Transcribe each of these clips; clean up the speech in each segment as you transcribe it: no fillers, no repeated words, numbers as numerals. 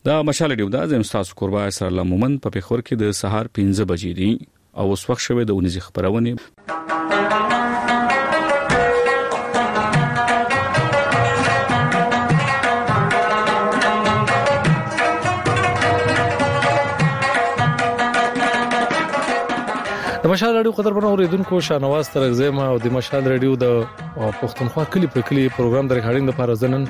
دا مشال ډیو دا زم تاسو قربا سره الله مومن په پخور کې د سهار 15 بجې دي او اوس وخت شوه د 19 خبرونه د مشال رادیو قدرمن اوریدونکو شانواز ترغزه ما او د مشال رادیو د پښتونخوا کلی په کلی پروګرام د ریکارډینګ لپاره ځنن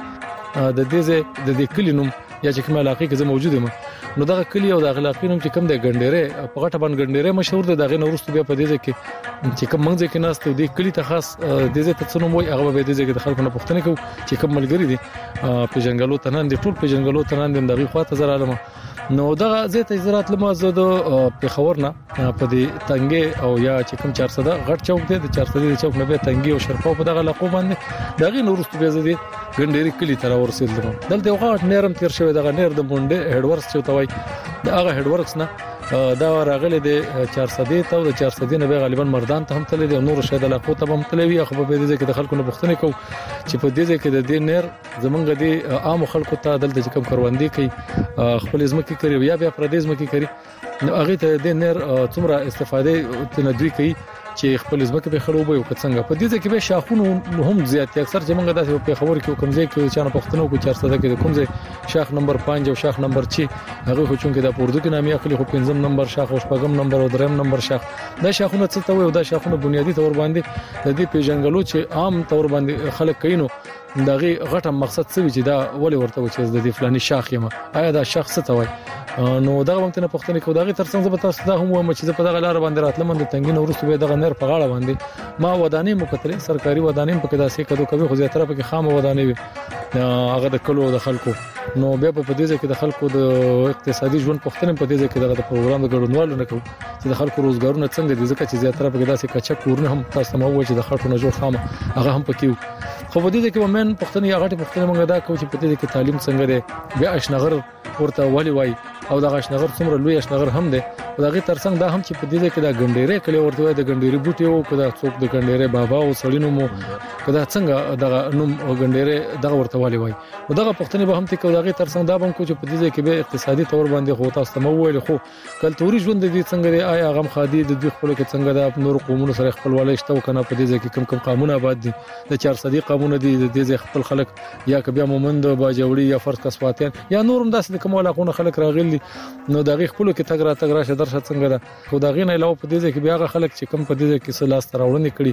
د دې کلی نوم یا چې کوم علاقې کې موجود یم نو دا کلی او د علاقې نوم چې کوم د ګنډېره په غټه باندې ګنډېره مشهور ده دغه نورستو بیا په دې کې چې کوم منځ کې ناس ته د کلی ته خاص د دې ته څنو موي هغه به دې کې د خلکو نه پوښتنه کوي چې کوم ملګری دي په جنگلو تنان دي ټول په جنگلو تنان دي دغه خواته زر عالمه نو دغه زیات زراعت لمازه د پیښور نه په دې تنګي او یا چې کوم 400 غټ چوک دی د 400 چوک نه به تنګي او شرپاو په دغه لقب باندې دغه نورستو بیا زدي ګنډيري کلی تر ورسېدل دلته یو غاټ نرم تیر شوی دغه نیر د مونډه هډ ورکس چوتوي دغه هډ ورکس نه دا راغله د 400 ته او د 400 نه به غالبا مردان ته هم تللی دی نور شاید علاقو ته هم تللی خو په دې کې د خلکو نه پوښتنه کو چې په دې کې د دې نیر زمونږ د عام خلکو ته دلته کوم کاروندې کوي خپل ځمکې کوي یا بیا پردیس ځمکې کوي نو هغه ته د نیر څومره استفاده تندوي کوي چې خپل ځمکه به خړوبه او څنګه په دې کې به شاخونه هم زیات اکثر چې موږ داسې په خبر کې کوم ځای کې چې نه پښتنو کو 400 کې کوم ځای شاخ نمبر 5 او شاخ نمبر 6 هغه خو چون کې د پوردو کې نامي اخلي خو 5 نمبر شاخ او 5 نمبر او 3 نمبر شاخ دا شاخونه څه ته وي او دا شاخونه بنیادی تور باندې د دې پیژنګلو چې عام تور باندې خلک کینو دغه غټه مقصد څه وي چې دا ولې ورته و چې د دې فلاني شاخ یم آیا دا شاخ څه ته وي نو دا هم ته پښتنه کو دغه ترڅنګ زه به تاسو دا هم و چې په دغه لار باندې راتلم د تنګین ورسته به دغه نر په غاړه باندې ما ودانې مکتلې سرکاري ودانې په کدا سي کدو کوي خو زیاتره په خام ودانې وي هغه د کلو د خلکو نو بیا په دې کې د خلکو د اقتصادي ژوند پښتنه په دې کې دغه پروګرام د ګډونوالو نه کوي چې د خلکو روزګارونه څنګه دي ځکه چې زیاتره په کدا سي کچا کورونه هم تاسو مو و چې د خلکو نه جوړ خامه هغه هم پکې خو په دې کې ومن پښتنه یا غټه پښتنه موږ دا کوي چې په دې کې تعلیم څنګه دی بیا اشنغر ورته ولي وای او دا اشنغر څومره لوی اشنغر هم دی دغه ترڅنګ دا هم چې په دې کې دا ګنډيره کلی ورته وای د ګنډيري بوټي او کدا څوک د ګنډيره بابا او سړینو مو کدا څنګه دغه نوم ګنډيره دغه ورته ولي وای دغه پښتنه به هم ته دغه ترڅنګ دا هم کو چې په دې کې به اقتصادي تور باندې خو تاسو مو ویل خو کلتوري ژوند دي څنګه دی آیا غم خادي د دوی خپل کې څنګه د نور قومونو سره خپل ولای شته کنه په دې کې کم قانون آباد دي د 400 قانون دي د دې خپل خلک یا کبه مومند باجوړي یا فرض کسواتین یا نورم داسې کوم علاقونه خلک راغلي نو دغه خپل کې تګ را درشه څنګه ده خو دغه نه علاوه په دې کې بیا خلک چې کم په دې کې سلاس تراوړنې کړي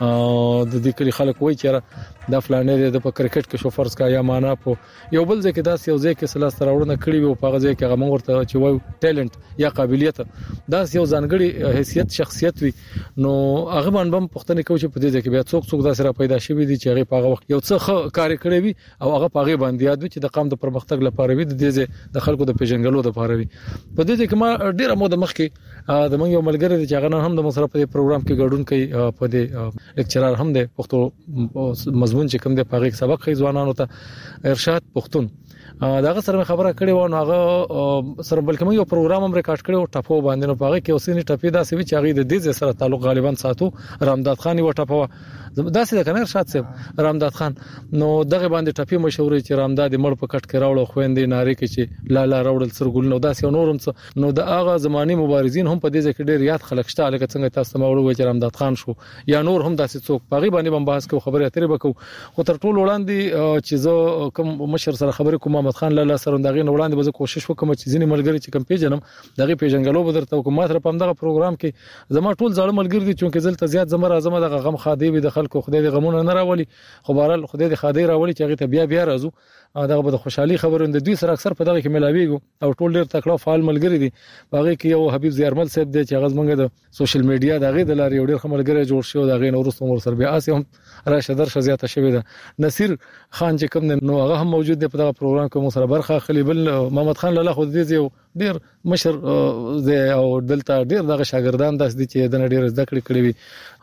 د دې کلی خلک وایي چې دا فلانه د په کرکټ کې شو فرض کا یا معنا په یو بل ځکه داس یو ځکه سلاس تراوړنه کړي او په غزه کې هغه ورته چې وایي ټیلنت یا قابلیت داس یو ځانګړي حیثیت شخصیت وي نو هغه باندې هم پښتنه کوي چې په دې کې بیا څوک داس را پیدا شي دي چې هغه په هغه وخت یو څه کار کړی وي او هغه په هغه باندې یاد وي چې د قام د پرمختګ لپاره وي د خلکو د پیژنګلو لپاره وي په دې کې ما ډیره مو د مخ کې د موږ یو ملګری چې هغه هم د مصرف په پروګرام کې ګډون کوي په دې لیکچرر هم د پښتو مضمون چې کوم د پاغي سبق خي ځوانانو ته ارشاد پښتون داغه سره خبره کړې و نو هغه سره بلکې موږ یو پروګرام هم ریکارډ کړو ټاپو باندې نو پاغي کې اوسې ټاپې داسې وی چې هغه د دې سره تعلق غالبا ساتو رامداد خان و ټاپو داسې د کنه ارشاد صاحب رامداد خان نو دغه باندې ټاپې مشهورې چې رامداد مړ په کټ کې راوړل خويندې ناری کې چې لا راوړل سرګل نو داسې نورم نو د هغه زماني مبارزین هم په دې ځکه ډېر یاد خلک شته لکه څنګه تاسو ماوړو چې رامداد خان شو یا نور هم داسې څوک پاغي باندې هم بحث کوو خبرې اترې وکړو خو تر ټولو وړاندې چې زه کوم مشر سره خبرې کوم محمد خان لاله سره دغه وړاندې به کوشش وکم چې ځینې ملګری چې کم پیژنم دغه پیژنګلو به درته کوم ماته په دغه پروګرام کې زما ټول ځاړه ملګری دي چې زلته زیات زمره دغه غم خادي وي د خلکو خدای دې غمونه نه راولي خو بهرال خدای دې خادي راولي چې هغه ته بیا راځو دغه به د خوشحالي خبرونه د دوی سره اکثر په دغه کې ملاويږي او ټول ډېر تکړه فعال ملګری دي هغه کې یو حبیب زیارمل صاحب دی چې هغه زمونږ د سوشل میډیا دغه د لارې ډېر ملګری جوړ شو دغه نورستو مر سره بیا اسیم راشه درشه زیاته شوې ده نصیر خان چې کوم نو هغه هم موجود دی په دغه پروګرام کې مو سره برخه اخلي بل محمد خان لاله خو دې یو ډېر مشر او دلته ډېر دغه شاګردان داس دي چې د ډېر زده کړې کړې وي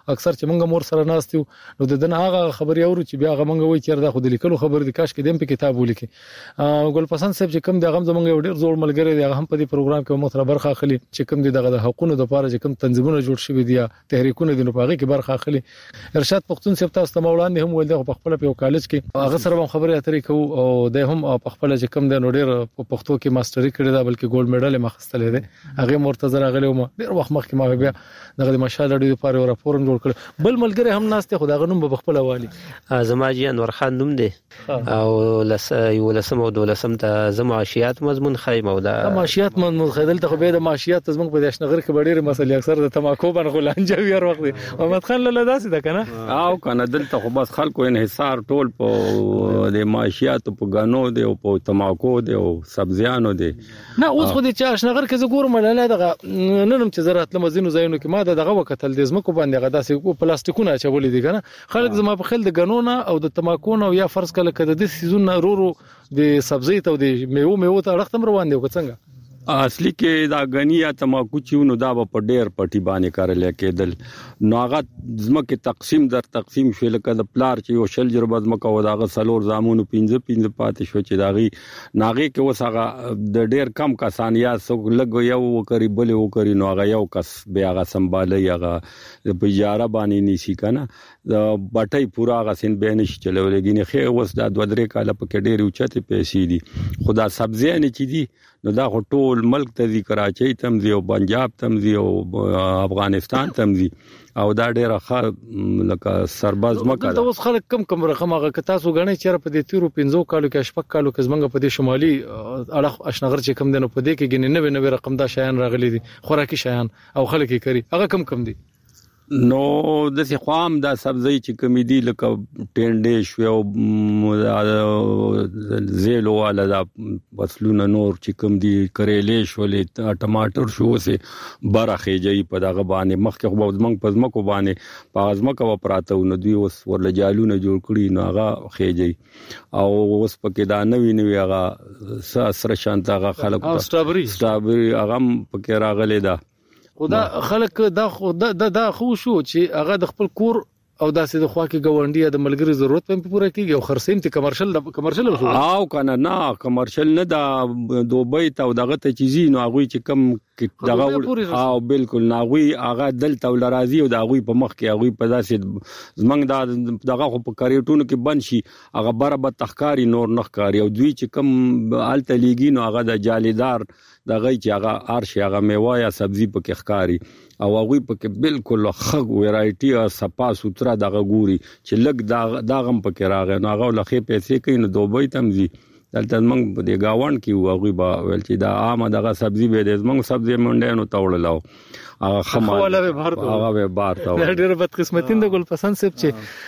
اکثر چې موږ مور سره ناستو نو د دنه هغه خبري اورو چې بیا هغه موږ وایي چې دا خو د لیکلو خبر د کاش کې دیم په کتاب ولیکي ګل پسند صاحب چې کوم د هغه زمونږ یو ډیر زوړ ملګری دی هغه هم په دې پروګرام کې مخ برخه اخلي چې کوم د حقوقو د لپاره چې کوم تنظیمونه جوړ شوي دي تحریکونه د نوپاغي کې برخه اخلي ارشاد پختون صاحب تاسو ته مولانا هم ول د خپل په کالج کې هغه سره هم خبرې اترې کوو او د هم په خپل چې کوم د نوډیر په پښتو کې ماستری کړی دا بلکې ګولډ میډل مخستلې ده هغه مرتضی راغلی و ډیر وخت مخکې ما بیا دغه مشال لري لپاره راپور جوړ کړ بل ملګری هم ناشته خو دا غنوم په خپل حواله زما جی انور خان نوم دی او لسم او دولسم ته زماشيات مضمون خیمه او دا ماشيات مضمون خیدل ته به د ماشيات زموږ په دشنغر کې ډېر مسلې اکثر د تماکو باندې غلانجه وي هر وخت محمد خان لاله داسې ده کنه او کنه دلته خو بس خلکو انحصار ټول په د ماشيات په غنو دی او په تماکو دی او سبزیانو دی نه اوس خو د چاشنغر کې زګور ملاله دغه ننم چې زراعت لمزینو زینو کې ما دغه وکتل د زمکو باندې غدا سي پلاستیکونه چولې دي کنه خلک زما په خل د غنونه او د تماکو او یا فرض کله کده د سيزون رورو د سبزی ته او د میوه ته رختم روان دی وکڅنګ اصلي کې دا غنیا تماکو چېونو دا په ډېر پټي باندې کارل کېدل نو هغه زمکه تقسیم شول کده پلار چې یو شل جربه زمکه و داغه سلور زامونو 15 پاتې شو چې داغي ناغي کې وسغه د ډېر کم کسان یا سو لګ یو وکړي بل وکړي نو هغه یو کس بیا هغه سمبالي هغه په اجاره باندې نيسي کنه د بټي پورا غسین بینش چلولګینه خې وس دا 2-3 کاله په کې ډېر اوچته پیسې دي خدا سبزی نه چي دي نو دا ټول ملک ته کراچۍ تمزي او پنجاب تمزي او افغانستان تمزي او دا ډېر ښه لکه سرباز مکه دا اوس خلک کم رقم هغه تاسو غني چیرې په دې تیرو 15 کالو کې شپږ کالو کې زمنګ په دې شمالي اړه اشنغر چې کم دنه په دې کې ګنې 90 رقم دا شایان راغلي دي خوراکي شایان او خلک یې کوي هغه کم دي نو د څه خام دا سبزی چې کمیدي لکه ټینډې شو او زیلو والا دا فصلونه نور چې کم دي کریلې شولې ټماټر شو سه برخه جاي په دغه باندې مخکې خو زمنګ پزمکو باندې پازمکو پراته نو دوی اوس ورلجالونه جوړ کړي نو هغه خېجي او اوس پکې دا نوی هغه سره شانت هغه خلک سټرابري هغه پکې راغلي دا خدا خلک دا خو شو چې هغه د خپل کور او داسې د خوا کې ګاونډي د ملګری ضرورت په پوره کیږي او خرڅیم ته کمرشل شو او کنه نه کمرشل نه دا دوبۍ ته دغه ته چیزي نو هغه چې کم دغه او بالکل ناغوي هغه دلته ولرازي او دغه په مخ کې هغه په داسې زمنګ دا دغه خو په کریټونو کې بند شي هغه برابر تخکاری نور نخکاری او دوی چې کم الته لیګي نو هغه د جالیدار دغه چې هغه ارشي هغه میوه یا سبزی په کې ښکاری او هغه په کې بالکل خغ ویرایټي او صفا سوتره دغه ګوري چې لګ داغم په کې راغی نو هغه لخې پیسې کین دوبۍ تمزي دلته موږ په دې گاوند کې هغه با ول چې دا عام دغه سبزی به د موږ سبزی منډه نو توړلاو هغه خماله به بار تا ډېر بد قسمتین د ګل پسند صاحب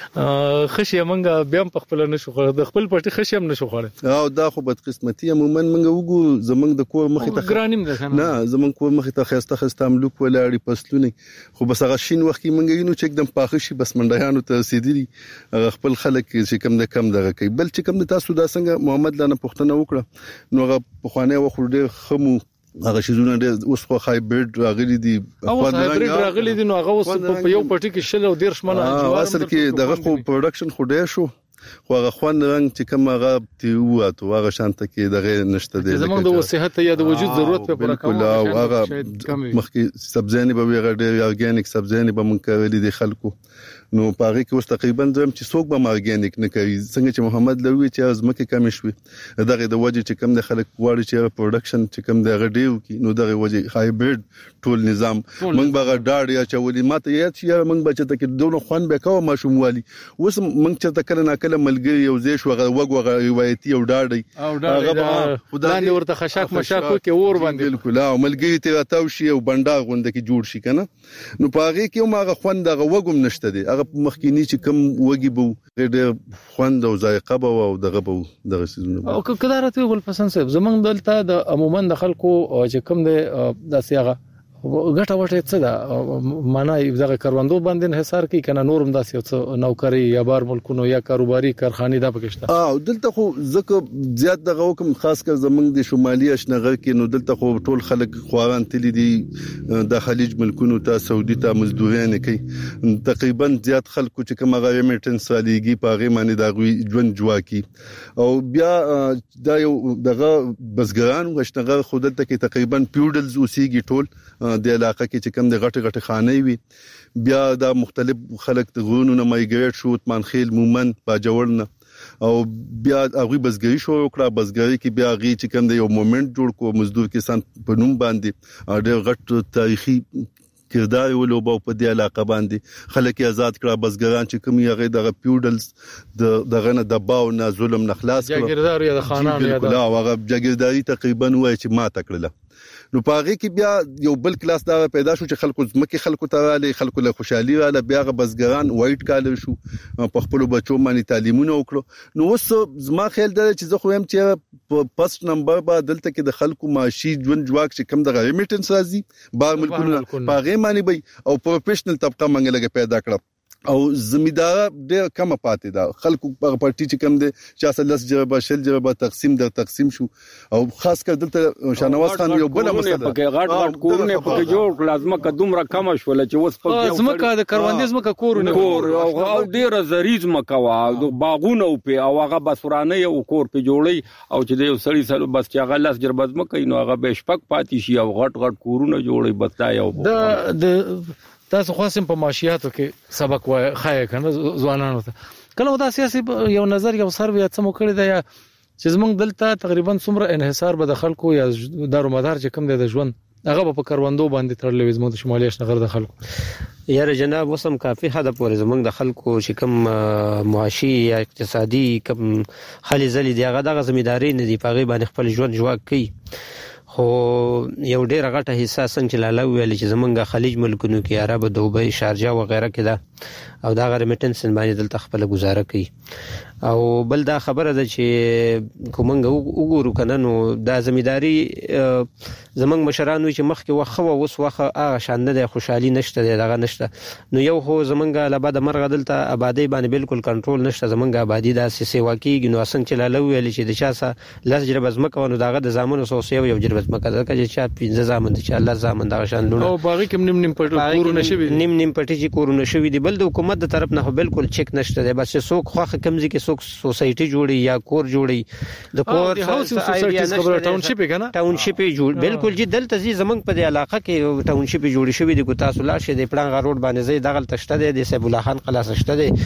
چې خشي منګه بیا په خپل نشو خور د خپل پټي خشي هم نشو خور او دا خو بد قسمتي عموما منګه وګو زمنګ د کور مخې ته ګرانیم ده نه زمنګ کور مخې ته خسته ملک ولاړی پسلونه خو بس هغه شین وخت کې منګه نو چې एकदम پاخه شي بس منډیانو ته سیدلی خپل خلک چې کم د کم دغه کوي بل چې کم د تاسو دا څنګه محمد لاله پښتنه وکړه نو هغه په خوانه وخت ډېر خمو هغه شیزونه ډېر اوس خو هایبرید راغلي دي او هایبرید راغلي دي نو هغه اوس په یو پټي کې شل او 10 منه اصل کې دغه خو پروډکشن خو ډېر شو خو هغه خوان رنګ چې کوم هغه تی وته هغه شانت کې دغه نشته دي زمونږ د صحت یا د وجود ضرورت په پوره کوم او هغه مخکې سبزیانې به غډېر ارګانیک سبزیانې به مونږ کولې دي خلکو نو پاره کې اوس تقریبا درم چې څوک به ارګانیک نه کوي څنګه چې محمد لوي چې ازمکه کم شوي دغه د وجه چې کم د خلک واړي چې پروډکشن چې کم د غډیو کې نو دغه وجه هایبرید ټول نظام موږ به ډاډ یا چولې ماته یا چې موږ بچته کې دونه خوان به کوه ماشوموالي اوس موږ چې تکل نه کله ملګری یو ځای شو وغه روایتي او ډاډي هغه خدای ورته خشاک مشاکو کې اور باندې بالکل او ملګری ته راتاو شي او بنډا غونډه کې جوړ شي کنه نو پاره کې ما خوان دغه وګم نشته دي مخکینی چې کم وږي بو ډېر خوند او ذایقه بو او دغه بو دغه سيزونه او کله راته ګل پسند صاحب زمونږ دلته د عموما د خلکو چې کم د سیاغه ګټه وټه څه ده معنی دغه کروندو باندې انحصار کوي کنه نورم داسې څه نوکری یا بار ملکونو یا کاروباري کارخانې دا پکشته دلته خو زکه زیات دغه حکم خاص کر زمنګ د شمالي اشنغر کې نو دلته خو ټول خلک خواران تللی دي د خلیج ملکونو ته سعودي ته مزدورین کوي تقریبا زیات خلکو چې کوم غوړي میټنس والیږي پاغه معنی دا ژوند جوا کی او بیا دا یو دغه بزګران وشنغر خو دلته کې تقریبا پیوډلز اوسېږي ټول د علاقې کې چې کوم د غټه خانې وي بیا دا مختلف خلک د غونو نه مایګریټ شو تمنخیل مومن باجوړ نه او بیا هغه بزګری شو کړه بزګری کې بیا غي چې کوم د یو مومنت جوړ کو مزدور کسان په نوم باندې ډېر غټ تاریخي کردار ولوبو په دې علاقه باندې خلک آزاد کړه بزګران چې کوم یغه د پیوډلز دغه نه دباو نه ظلم نه خلاص کړه جګیردار یا د خانانو یا د هغه جګیرداري تقریبا وای چې ما تکړه نو پاره کې بیا یو بل کلاس دا پیدا شو چې خلکو ځمکه خلکو ته رااله خلکو له خوشحالي رااله بیا بزګران وایټ کالر شو په خپل بچو باندې تعلیمونه وکړو نو اوس زما خیال دا چې زه خو هم چې پست نمبر با دلته کې د خلکو معاشي ژوند جواک چې کم د ریمیټنس راځي بار ملکونو پاغه معنی به او پروفیشنل طبقه منګلګه پیدا کړه او زمیدار ډېر کم پاتې دا خلکو په پارټي چې کم دي چې اصل لس جربه شل جربه تقسیم شو او خاص کر دلته شانواز خان یو بل مسله پکې غټ کورونه پکې جوړ لازمه قدم را کم شول چې وس پکې زمکه د کروندې زمکه کورونه او ډېر زریز مکوا باغونه په او هغه بسورانه یو کور په جوړي او چې د یو سړی سره بس چې هغه لس جربه زمکه نو هغه به شپک پاتې شي او غټ کورونه جوړي بس یو د تاسو خاصم په معاشياتو کې سبق وای خای کنه ځوانانو ته کله دا سیاسي یو نظر یو سروي څه مو کړی دا چې زمونږ دلته تقریبا څومره انحصار به د خلکو یا دارومدار چې کم د ژوند هغه په کروندو باندې تړلې زموږ د شمالي اشنغر د خلکو یاره جناب وسم کافي حد پورې زمونږ د خلکو چې کم معاشي یا اقتصادي کم خالي زلي دی هغه د ځمېداري نه دی پاغي باندې خپل ژوند جوړ کړي خو یو ډېر غټه حصہ څنګه چې لاله ویل چې زمونږ خلیج ملکونو کې عرب دوبۍ شارجه و غیره کې ده او دا غیر میټنس باندې دلته خپل گزاره کوي او بل دا خبره ده چې کومنګ وګورو کنه نو دا زمیداری زمنګ مشرانو چې مخکې وخه وس وخه هغه شان نه خوشحالي نشته دغه نشته نو یو خو زمنګ لبد مرغ دلته آبادی باندې بالکل کنټرول نشته زمنګ آبادی دا سیوا کیږي نو څنګه چې لاله ویل چې د چا لاس جرب زمکه ونو دغه د زامنو سوسیو یو جرب زمکه دا چې چا 15 زامن چې الله زامن دا شان لونه او باغی کوم نیم کورونه شوی نیم پټی چې کورونه شوی دی بل د حکومت د طرف نه بالکل چک نشته دی بس څوک خوخه کمزې کې څوک سوسایټي جوړي یا کور جوړي د کور سوسایټي خبره ټاونشیپ کنه ټاونشیپ جوړ بالکل جی دلته زی زمنګ په علاقه کې ټاونشیپ جوړی شوی دی کو تاسو لا شه د پړنګ روډ باندې زی دغه تشته دی د سیب الله خان قلاس شته دی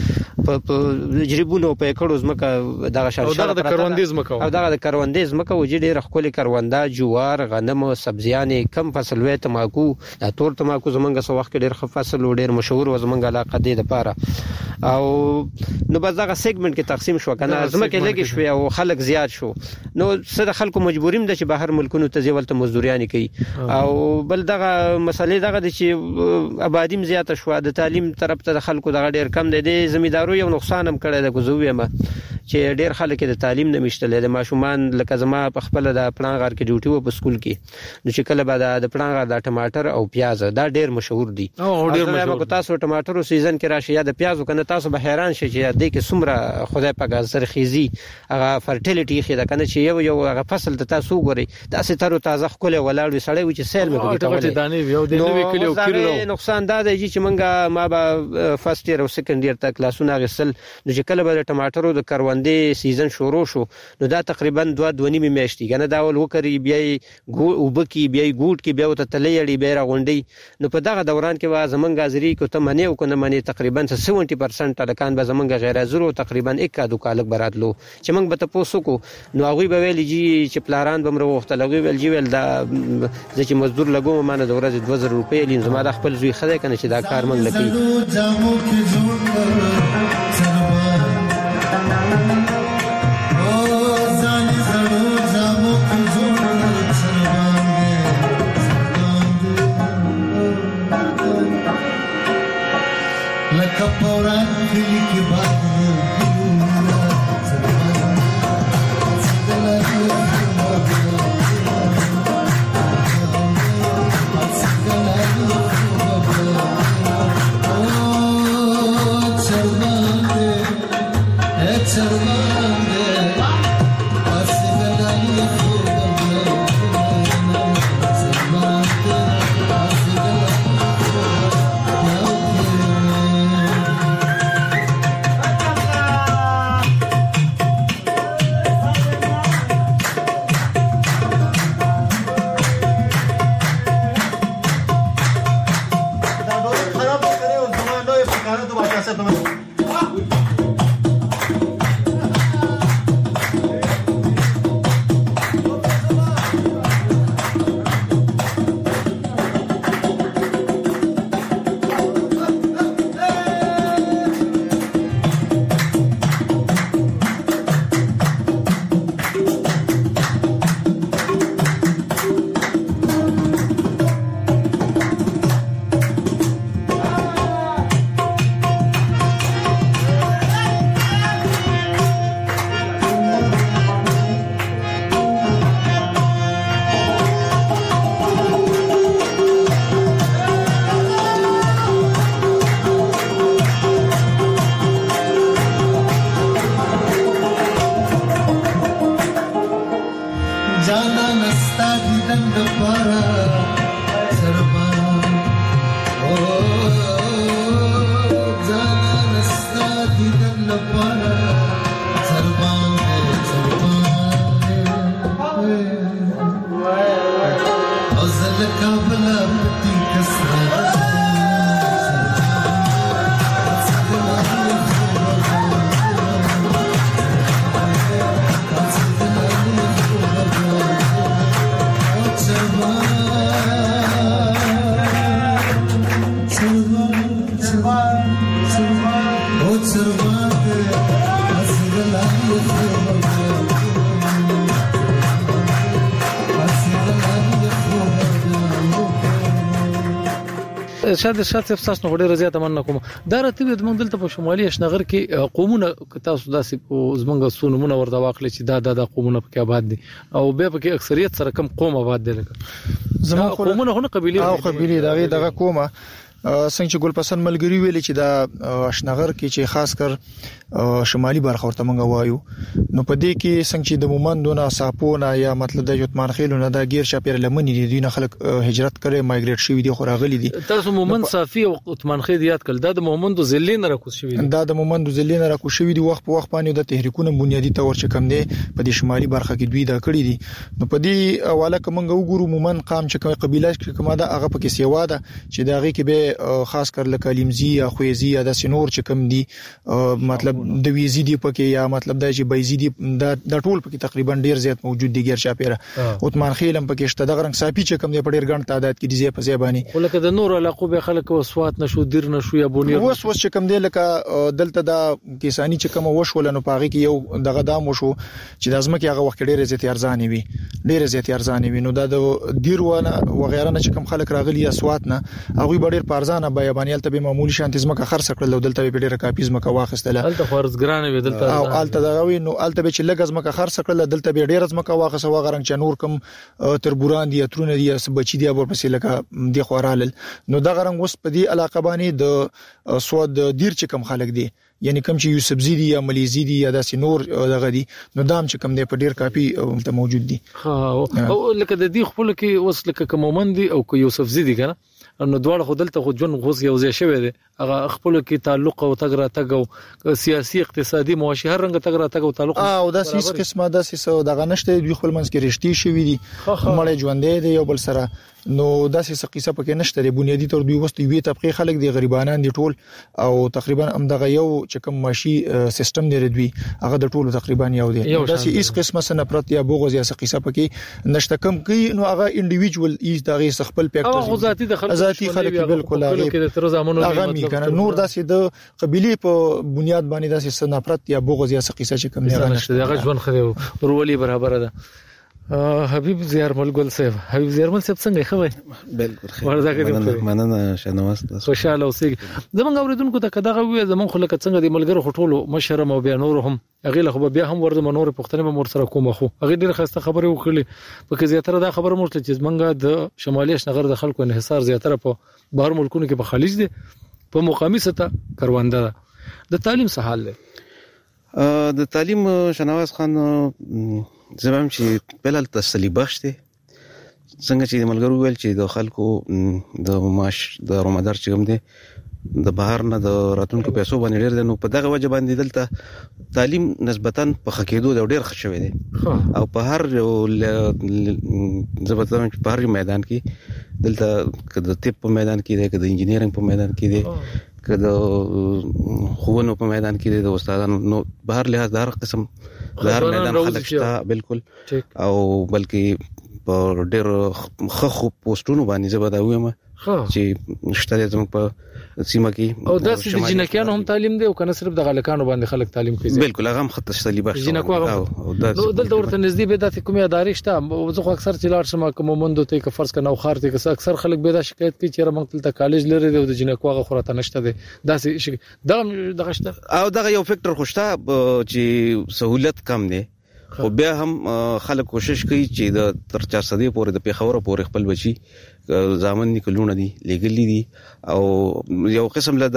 په جریبونو په کړو زمکه دغه شاشه او دغه کروندې زمکه او دغه کروندې زمکه و جی ډېر خپل کروندا جوار غنم سبزیان کم فصل وې تماکو دا تور تماکو زمنګ سو وخت ډېر فصل ډېر مشهور و زمنګ علاقه دی د پاره او نو بس دغه سیګمنټ کې تقسیم شو کنه زمکه لګي شو او خلک زیات شو نو سره خلکو مجبوریم د چې بهر ملکونو ته ځولته مزدوریان کوي او بل دغه مسلې دغه د چې آبادیم زیات شو د تعلیم طرف ته خلکو دغه ډېر کم دی د زمیدارو یو نقصان هم کړی د کوزوې ما چې ډېر خلک د تعلیم نه مشتل د ماشومان لکه زما په خپل د پلانغار کې ډیوټي و په سکول کې نو چې کله بعد د پلانغار د ټماټر او پیاز دا ډېر مشهور دي او ډېر مشهور تاسو ټماټر سیزن کې راشي یا د پیازو کنه تاسو به حیران شئ چې د کې څومره خدای په ګازر خيزي هغه فرټیلیټي خې دا کنه چې یو هغه فصل ته تاسو ګوري تاسو تر تازه خپل ولاړ سړی و چې سیل مې کوي دانې یو د نوې کلیو کړو نقصان دا دی چې منګه ما به فرست ایئر او سیکنډ ایئر ته کلاسونه غسل نو چې کله به ټماټرو د کروندې سیزن شروع شو نو دا تقریبا 2.5 میاشتې کنه دا ول وکړي بیا وبکی بیا ګوټ کې بیا ته تلېړي بیا راغونډي نو په دغه دوران کې وا زمنګ غازری کو ته منی او کنه منی تقریبا 70% تلکان به زمنګ غیر حاضر او تقریبا 1 کالک براتلو چې موږ به تاسو کو نو هغه به ویل جی چې پلاران بمره وخت لګوي ول جی ول دا چې مزدور لګوم مانه د ورځې 2000 روپۍ لین زما د خپل زوی خدای کنه چې دا کار موږ لکې شاید تاسو نو ډیره زیاته مننه کوم دا راته د موږ دلته په شمالي اشنغر کې قومونه تاسو داسې زمونږ سونمونه ورته واخلي چې دا قومونه پکې آباد دي او بیا پکې اکثریت سره کم قوم آباد دي لکه زموږ قومونه هونه قبيله دغه قومه څنګه چې ګلپسند ملګری ویل چې دا اشنغر کې چې خاص کر شمالي برخه ورته مونږ وایو نو په دې کې څنګه چې د مومندونه صاحبونه یا مطلب د یوتمان خېلونه د غیر شاپیر لمنې دي نه خلک هجرت کړي مایګریټ شوی دي خو راغلي دي تاسو مومند صافي او یوتمان خې یاد کړل د مومندو ذلین راکوس شوی دي د مومندو ذلین راکوس شوی دي وخت په وخت باندې د تحریکونو بنیادی تور چې کم دي په دې شمالي برخه کې دوی دا کړی دي نو په دې حواله کوم وګورو مومند قام چې کومه قبيله کې کومه دا هغه پکې سیوا ده چې دا غي کې به خاص کر لکلیمزی یا خویزی یا د سينور چې کم دي مطلب د ویزی دی پکې یا مطلب دا چې بایزی دی د ټول پکې تقریبا ډیر زیات موجود دي غیر شاپیره عثمان خیلم پکې شته د غرنګ صافي چې کم دی په ډیر غن تعداد کې دي زی په زیبانی ولکه د نور علاقو به خلک وسوات نشو دیر نشو یا بونیر وس چې کم دی لکه دلته دا کیسانی چې کم وشول نو پاغي کې یو دغه دام وشو چې د ازمکه هغه وخت ډیر زیات ارزاني وي ډیر زیات ارزاني وي نو دا د دیر ونه وغیرہ نه چې کم خلک راغلي اسوات نه هغه ډیر پارزانه بیابانیل ته به معمولی شانت ازمکه خرڅ کړل دلته به ډیر کاپیز مکه واخستله دلته فرزګرانه وي دلته او الته دغه نو الته به چې لګز مکه خرڅ کړل دلته به ډیر ازمکه واخصه وغرنګ چنور کم تربوران دي ترونه دي بچی دي ور پسې لکه دی خورال نو دغه رنګ وس په دې علاقه باندې د سود دیر چې کم خلک دي یعنی کم چې یو سبزی یا ملیزی دي یا د سينور دغه دي نو دام چې کم دی په ډیر کافي ته موجود دي او لکه د دې خپل کې وس لکه کومند دي او یوسف زیدی کنه نو دواړه خودلته خو جون غوس یو ځای شوی دی هغه خپل کې تعلق او تګرا تګ او سیاسي اقتصادي معاشي هر رنګ تګرا تګ او تعلق او د سیس قسمه د سیس دغه نشته دوی خپل منځ کې رښتې شوی دي مړ ژوندې دي یو بل سره نو د سیس قصه پکې نشته دی بنیادی تور دوی وستو وی طبقه خلک دي غریبانان دي ټول او تقریبا هم دغه یو چې کوم ماشي سیستم دی دوی هغه د ټولو تقریبا یو دی د سیس قسمه سره پرت یا بوغز یا قصه پکې نشته کم کې نو هغه انډیویډوال ایز دغه خپل پیکټ ذاتی خلک بالکل هغه تر زمانو نور داسې د قبيله په بنیاد باندې داسې نفرت یا بغض یا قصه چې کوم نه نشته هغه ژوند خو ورولي برابر ده حبیب زیارمل ګل صاحب حبیب زیارمل صاحب څنګه خوي بالکل ورته مننه شنواس خوشاله اوسئ زمونږ اوریدونکو ته کداغه وي زمونږ خلک څنګه د ملګرو خټولو مشرم او بیا نور هم هغه له بیا هم ورته منور پښتنه به مور سره کوم خو هغه ډیره خسته خبره وکړي په کې زیاتره دا خبره مرته چې زمونږ د شمالي اشنغر د خلکو انحصار زیاتره په بهر ملکونو کې په خلیج دي په مقامی سطح کرونده د تعلیم څه حال دی د تعلیم شنواس خان زمام چې بلل تسلی بخش دي څنګه چې ملګرو ویل چې د خلکو د معاش د رومدار چې کوم دي د بهر نه د راتونکو پیسو باندې ډیر نو په دغه وجه باندې دلته تعلیم نسبتا په خکېدو د ډیر ښه شوی دی او په هر زبطان په هر میدان کې دلته کده طب په میدان کې دی کده انجینرینګ په میدان کې دی کده خوونو په میدان کې دی د استادانو نو بهر لحاظ د هر قسم د هر میدان خلک شته بالکل او بلکې په ډېر خو پوسټونو باندې زبدا وایم چې شته زموږ په سیمه کې او د جنکیانو هم تعلیم دی او کنه صرف د غلکانو باندې خلک تعلیم کوي بالکل هغه هم خط تسلی بخښ جنکو او دلته ورته نږدې به د کومه ادارې شته زه خو اکثر چې لاړ شم کوم موندو ته که فرض کنه او خار ته که اکثر خلک به دا شکایت کوي چې موږ تل کالج لري دی او د جنکو هغه خورته نشته دی داسې دغه شته او دغه یو فیکټر خوشته چې سہولت کم دی خو بیا هم خلک کوشش کوي چې د تر 400 پورې د پیښور پورې خپل بچي ځامن نکلونه دي لګلې دي او یو قسم له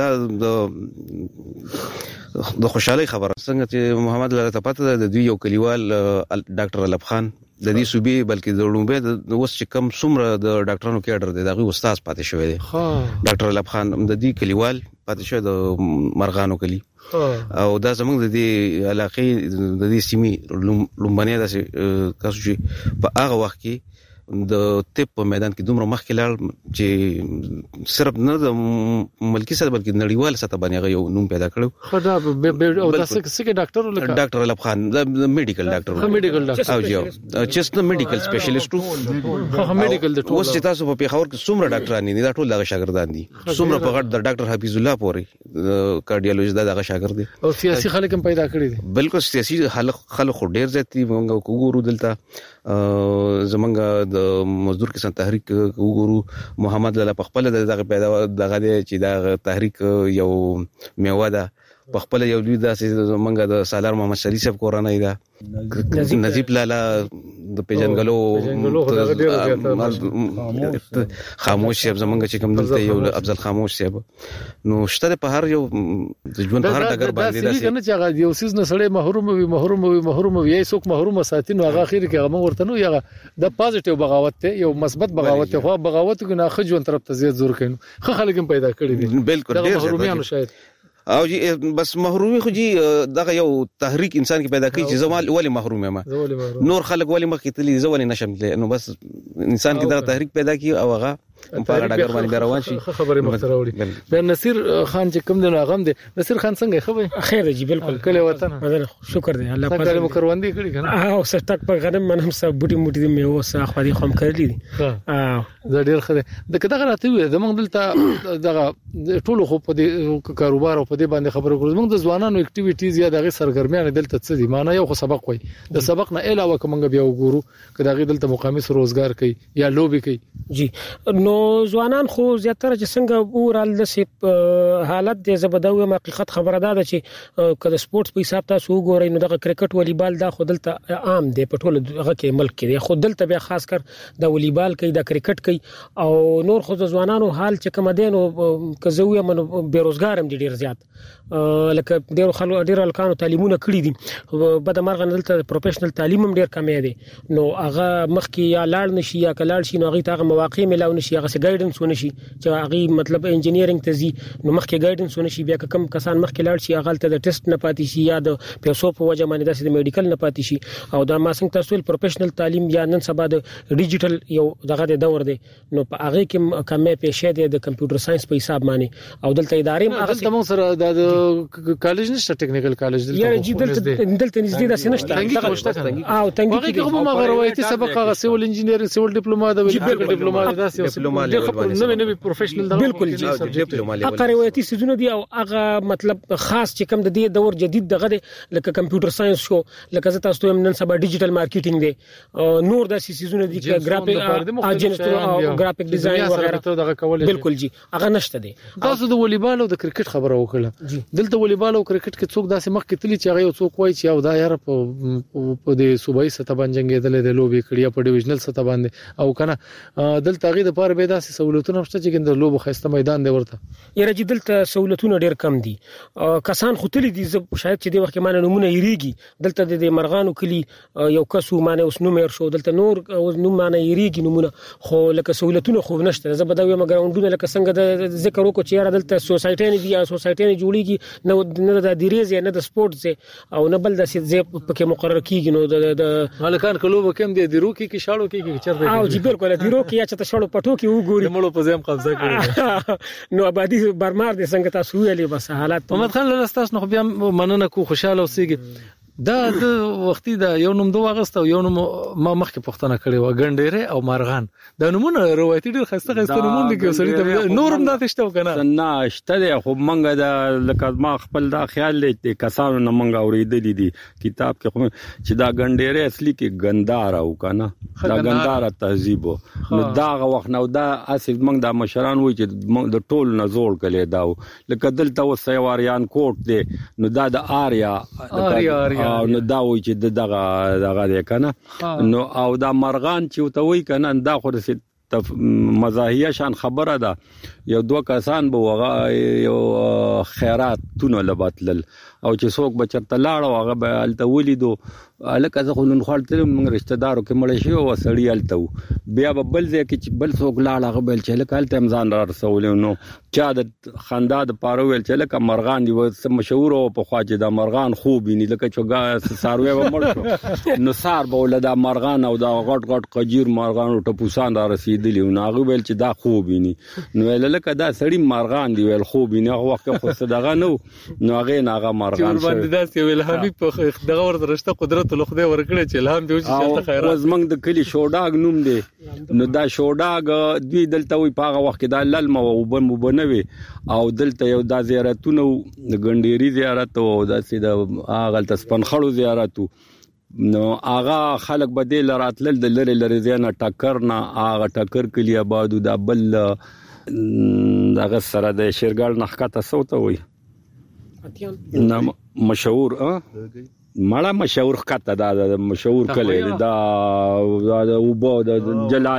د خوشحالي خبره څنګه چې محمد الله تپاته د دوی یو کلیوال ډاکټر علب خان د دې صوبې بلکې د لومبه د اوس چې کم څومره د ډاکټرانو کېډر دی دغه استاد پاتې شوی دی ډاکټر علب خان د دې کلیوال پاتې شوی د مرغانو کلی او دا زموږ د دې علاقې د دې سیمې لومبنه داسې کاسو چې په هغه وخت کې د طب په میدان کې دومره مخکې لاړ چې صرف نه د ملکی سره بلکې نړیوال سطح باندې یو نوم پیدا کړو خدا او تاسو څنګه ډاکټر ولکه ډاکټر علب خان د میډیکل ډاکټر او جو چست میډیکل سپیشلیسټ هغه میډیکل د اوس چې تاسو په پیښور کې څومره ډاکټران دي دا ټول دغه شاګردان دي څومره په غټ د ډاکټر حفیظ الله پورې کارډیالوجیست دغه شاګرد دي او سیاسي خلک هم پیدا کړی دي بالکل سیاسي خلک ډیر زیات دي موږ وګورو دلته زمونږ د مزدور کسان تحریک وګورو محمد الله پخپل دغه پیدا دغه چې دا تحریک یو میوه ده پخپل یو لوی داسې زمونږ د سالار محمد شریف صاحب کورنۍ ده نجیب لالا د پیجنګلو خاموش صاحب زمونږ چې کوم دلته یو افضل خاموش صاحب نو شته په هر یو ژوند په هر ډګر باندې داسې کنه چې هغه یو سیز نه سړی محروم وي یې څوک محروم ساتي نو هغه اخر کې هغه ورته نو یغه د پازیټیو بغاوت ته یو مثبت بغاوت ته خو بغاوت کې نه خجون طرف ته زیات زور کین خو خلک هم پیدا کړی دي بالکل ډیر محرومیانو شاید او جی بس محرومي خو جی دغه یو تحریک انسان کې پیدا کوي چې زمال ولی محروم یم نور خلک ولی مخې تللی زولې نشم نو بس انسان کې دغه تحریک پیدا کی او هغه په ډاګر باندې روان شي خبره مختره وړي د نصیر خان چې کوم د غم دي نصیر خان څنګه خبره خیر جی بالکل کله وطن شکر دی الله پاک دې مکروندي کړی کنه او سټک په غنم من هم سب بوټي موټي مې اوسه خو دې خام کړلی دي دا ډیر خره د کده غراته وي زمونږ دلته دغه ټولو خو په دې کاروبار او په دې باندې خبرو کوو زمونږ د ځوانانو اکټیویټیز یا دغه سرګرمیان دلته څه دي معنی یو خو سبق وای د سبق نه علاوه کومه بیا وګورو کدا غي دلته مقامی روزګار کوي یا لوبي کوي جی نو ځوانان خو زیاتره چې څنګه اورال د سپ حالت د زبدوي حقیقت خبره ده چې کله سپورت په حساب تاسو وګورئ نو د کرکټ والیبال دا خو دلته عام دی په ټول هغه کې ملک کې خو دلته بیا خاص کر د والیبال کوي د کرکټ کوي او نور خو د ځوانانو حال چې کوم دي نو کزوی من بیروزګار هم دي ډیر زیات لکه ډیر الکانو تعلیمونه کړی دي بد مرغه دلته پروفیشنل تعلیم هم ډیر کم دی نو هغه مخکې یا لاړ نشي یا کلاړ شي نو هغه ته مواقع ملاو نشي هغه ګایډنس ونه شي چې هغه مطلب انجینیرینګ ته زی نو مخکې ګایډنس ونه شي بیا کم کسان مخکې لاړ شي هغه ته د ټیسټ نه پاتې شي یا د پیسو په وجه باندې د میډیکل نه پاتې شي او دا ما څنګه تاسو پروفیشنل تعلیم یا نن سبا د ډیجیټل یو دغه د دور دی نو په هغه کې کمه پېښه دی د کمپیوټر ساينس په حساب باندې او دلته ادارې هغه تمام سره د کالج نشته ټیکنیکل کالج دلته یا جی دلته نږدې ده نشته او تنګي کې کومه روایتي سبق هغه سیول انجینیرینګ سیول ډیپلوما د ډیپلوما داسې ډیپلوما نوې پروفیشنل دا بالکل هغه روایتي سيزونه دي او هغه مطلب خاص چې کوم د دې دور جدید دغه لکه کمپیوټر ساينس شو لکه زه تاسو ته نن سبا ډیجیټل مارکیټینګ دی نور د سيزونه دي چې ګرافیک اجنټ او ګرافیک ډیزاین وغیرہ بالکل جی هغه نشته دي تاسو د والیبال او د کرکټ خبره وکړه دلته والیبال او کرکټ کې څوک داسې مخ کې تلی چې هغه څوک وایي چې او دا یار په د صوبایي سطح باندې جنگیدل د لوبي کړیا په ډیویژنل سطح باندې او کنه دلته غي د پاره به داسې سہولتونه شته چې د لوبو خسته میدان دی ورته یره چې دلته سہولتونه ډیر کم دي کسان خو تلی دي شاید چې د وخت کې معنی نمونه یریږي دلته د مرغانو کلی یو کسو معنی اوس نوم ير شو دلته نور نوم معنی یریږي نمونه خو لکه سہولتونه خو نشته زه بدوي مګر وندونه لکه څنګه د ذکر فکر وکړو چې دلته سوسایټي نه دي یا سوسایټي نه جوړیږي نه د دیریز نه د سپورټس او نه بل د سیزه پکې مقرر کیږي نو د مالکان کلوب کوم دي دیرو کې شاړو کې چرته او جی بالکل دیرو کې یا چې شاړو پټو کې وګوري مړو په ځم قبضه کوي نو آبادی برمار دي څنګه تاسو ویلي بس حالات محمد خان له تاسو نو بیا مننه کو خوشاله اوسئ دا د وختي دا یو نوم دوه اغست او یو نوم ما مخکې پښتنه کړی و ګنډيره او مارغان دا نمونه روایتي ډیر خسته نمونه دي چې سړی ته نورم دا تشته کنه نه شته خو منګه دا لکه ما خپل دا خیال لې کسانو نه منګه اوریدلې دي کتاب کې چې دا ګنډيره اصلي کې ګندار او کنه دا ګندار تهذیب نو دا وخت نو دا اصل منګه د مشران وای چې د ټول نه زوړ کړي دا لکه دلته وسایواریان کوټ دی نو دا د آریا نو دا وای چې دغه دی کنه نو او دا مرغان چې وتوي کنه دا خو مزاحیه شان خبره ده یو دوه کسان به وغه یو خیراتونه لباتل او چې څوک بچرته لاړ هغه به الته ولیدو الکه زه خو نن خپل موږ رشتہ دارو کې مړ شي او سړی الته بیا به بل ځای کې چې بل څوک لاړ هغه بل چې لکه الته امزان را رسول نو چا د خندا د پاره ویل چې لکه مرغان دی مشهور او په خواجه د مرغان خوب ني لکه چوغا ساروي و مړ شو نو سار به ولدا مرغان او دا غټ غټ قجیر مرغان او ټپوسان را رسیدلی نو هغه ویل چې دا خوب ني نو ویل لکه دا سړی مرغان دی ویل خوب ني هغه وخت خو صدقه نو هغه ناغه مرغان شو باندې دا ویل حبيب په دغه ورته رشتہ قدرت له خدای ورکړي چې الهام دی چې خیرات او زمنګ د کلی شوډاګ نوم دی نو دا شوډاګ دوی دلته وي په هغه وخت دا للم او بنوي او دلته یو دا زیارتونه د ګنډيري زیارت او د سید هغه تسپن خړو زیارتو نو هغه خلک بدیل راتلل د لری لری زینا ټکر نه هغه ټکر کلی آبادو دا بل دغه سره د شیرګل نخکته صوت وي نام مشهور مړه مشهور خطه دا مشهور کله دا وبو د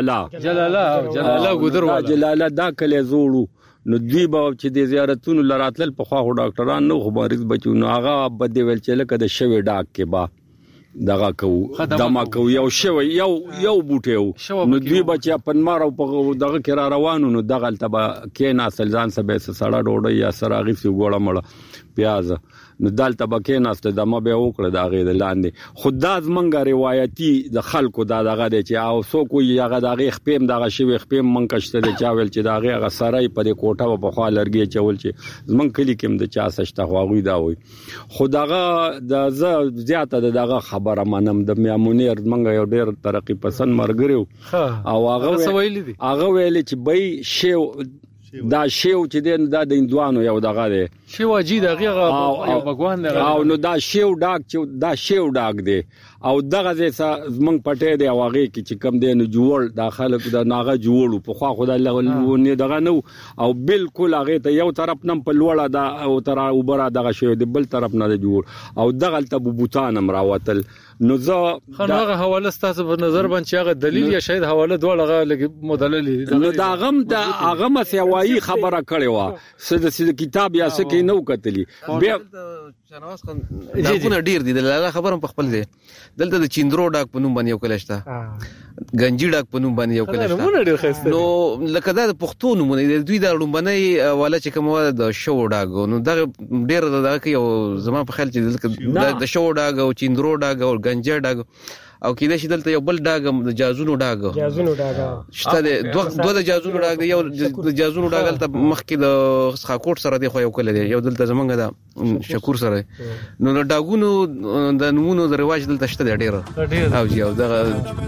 جلاله ګذر جلاله دا کله زوړو نو دوی به چې د زیارتونو لراتل په خوا ډاکټران نو خبرز بچو نو هغه بده ویل چې لکه د شوی ډاک کې با دغه کو دما کو یو شوی یو بوټیو نو دوی بچا پنمار او په دغه کې را روانو نو دغه تبا کې ناسل ځان سبه سړه ډوډۍ یا سراغي سی ګوړه مړه پیاز نو دالته بکې ناسته د ما به وکړه دا غي د لاندې خدا زمنګ روایتي د خلکو دا دغه دي چې او سو کوی هغه دغه خپم دغه شوی خپم منکشته د چاول چې دغه هغه سړی په د کوټه په خوا لرګي چول چې زمنګ کلی کوم د چا سشته خواغوي دا وي خداغه د زیاته دغه خبره منم د میامونیر منګ یو ډیر ترقی پسند مرګریو او هغه ویل چې بې شیو دا شیو چې دین دا د اندوانو یو دغه دی شیو اجي دغه یو بګوان دی او نو دا شیو ډاک چې دا شیو ډاک دی او دغه ځکه زمنګ پټې دی واغې کې چې کم دی نو جوړ د خلک د ناغه جوړو په خوا خدای الله نه دغه نو او بالکل هغه ته یو طرف نم په لوړه دا او تر اوبره دغه شیو دی بل طرف نه جوړ او دغه ته بوتان امراوتل نو زه هغه حواله ستاسو په نظر باندې هغه دلیل یا شاید حواله دوه لګي مدلل نو دا غم د هغه مسیوایی خبره کړې و سید کتاب یا سکه نو کتلی بیا شنواز خان دا کو ډیر دي د خبرم په خپل دي دلته د چیندرو ډاک په نوم باندې یو کلشتا گنجی ډاک په نوم باندې یو کلشتا نو لکه دا د پښتون نومونه دوی دا لومبنه والا چې کوم د شو ډاک نو دا ډیر دغه یو زما په خیال چې د شو ډاک او چیندرو ډاک او گنجی ډاک او کله چې دلته یو بل ډاګ د جازونو ډاګ شته دوه د جازونو ډاګ یو د جازونو ډاګ ته مخکې د خاکوټ سره دی خو یو کله دی یو دلته زمونږ د شکور سره نو د ډاګونو د نمونو د رواج دلته شته ډیر او جی او دغه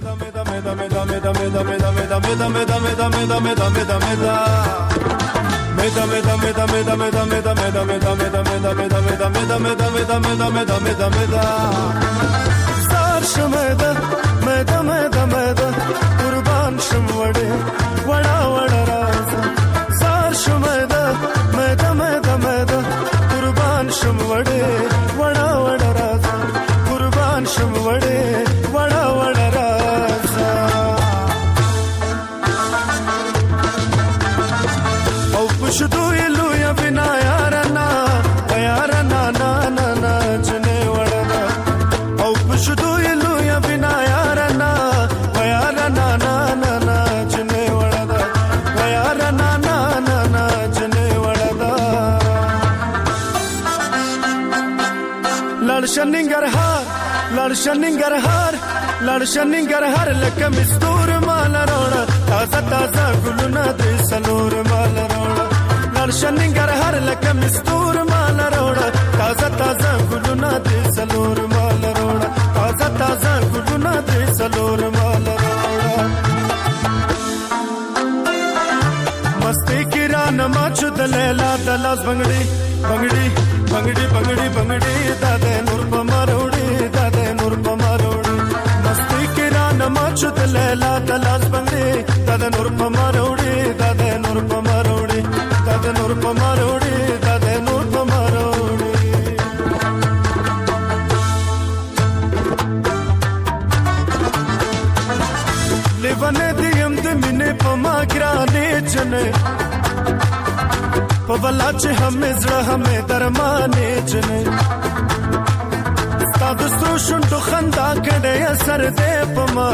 شمدا مدا مدا مدا قربان شم وړه وړا وړا راز زار شمدا مدا مدا مدا قربان شم وړه وړا وړا راز قربان شم وړه وړا وړا راز او پښتو یلو یا بنا یارنا یارنا نا نا نا جنې وړه او پښتو جنې ننګرهار لکه مستور مال روړه تازه تازه ګلونه دې سلور مال روړه لړشه ننګرهار لکه مستور مال روړه تازه تازه ګلونه دې سلور مال روړه تازه تازه ګلونه دې سلور مال روړه مستی کې را نماچو د لیلا د لاس بنگړي بنگړي بنگړي بنگړي بنگړي دا د نور په ماروړي دا د نور په ماروړي مستی کې را نماچو د لیلا د لاس بنگړي دا د نور په ماروړي دا د نور په ماروړي دا د نور په ماروړي دا د نور په ماروړي لیوانه دیم د مینې په ما ګرانې جنې په ولا چې همې زړه همې درمانې جنې ستا د سترو شونډو خندا کړې اثر دې په ما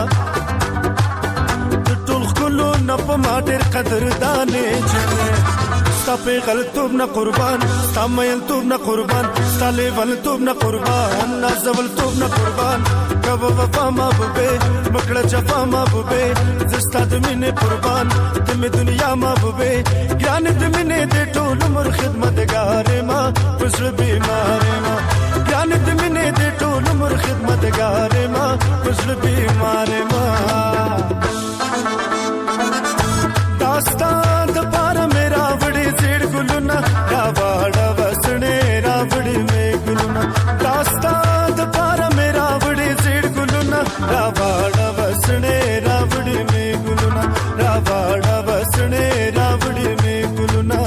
د ټول ښکلو نه په ما ډېر قدردانې جنې ستا پیغلتوب نه قربان ستا میلتوب نه قربان ستا لیونتوب نه قربان نازولتوب نه قربان کب وفا محبوبه مکړه جفا محبوبه زستا د مینې قربان د می دنیا محبوبه ګران د مینې د ټول عمر خدمتګار ما پسړ بیمار ما ګران د مینې د ټول عمر خدمتګار ما پسړ بیمار ما داستان د پار میرا وړي زیړ ګلونه را واړه وسنه را وړي مې ګلونه داستان د پار میرا وړي زیړ ګلونه را واړه وسنه را وړي مې ګلونه را واړه وسنه را وړي مې ګلونه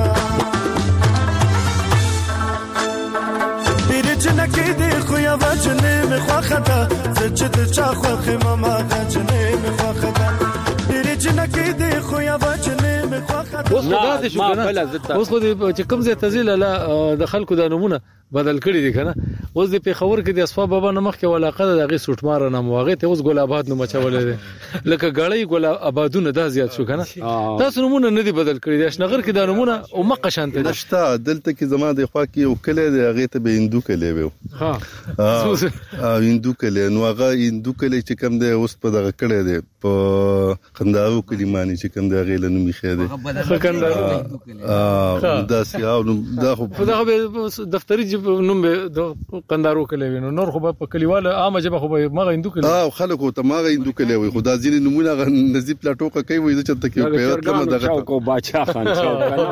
بیرچنه کې دې خو یا وجنه مې خوخه ده چې د چا خوخه ماما غجنه مې خوخه ده بیرچنه کې دې خو یا وجنه مې خوخه ده اوس خدا دې شو کنه اوس خو دې چې کوم ځای تزیل له د خلکو د نمونه بدل کړی دي کنه اوس د پیښور کې د اصفا بابا نمخ کې ولاقه دغه سټمار نه موغه ته اوس ګل آباد نو مچولې دي لکه غړی ګل آبادونه دا زیات شو کنه تاسو نمونه نه دي بدل کړی دي شنغر کې د نمونه او مقه شانته نشته دلته کې زما د خوا کې یو کله د هغه ته به هندو کله وي ها هندو کله نو هغه هندو کله چې کوم دی اوس په دغه کړه دی په قندارو کلیمانی چې کوم دی هغه له نومي خېده قندارو دا سیاو دا خو دفتری نوم به د قندارو کله وینو نور خو په کلیواله عامه جبه خو مغه هندو کله خلکو ته مغه هندو کله وي خدا ځینې نمونه نزیب پلاټوکه کوي وي چې ته کې په کمه دغه کو باچا خان شو کنه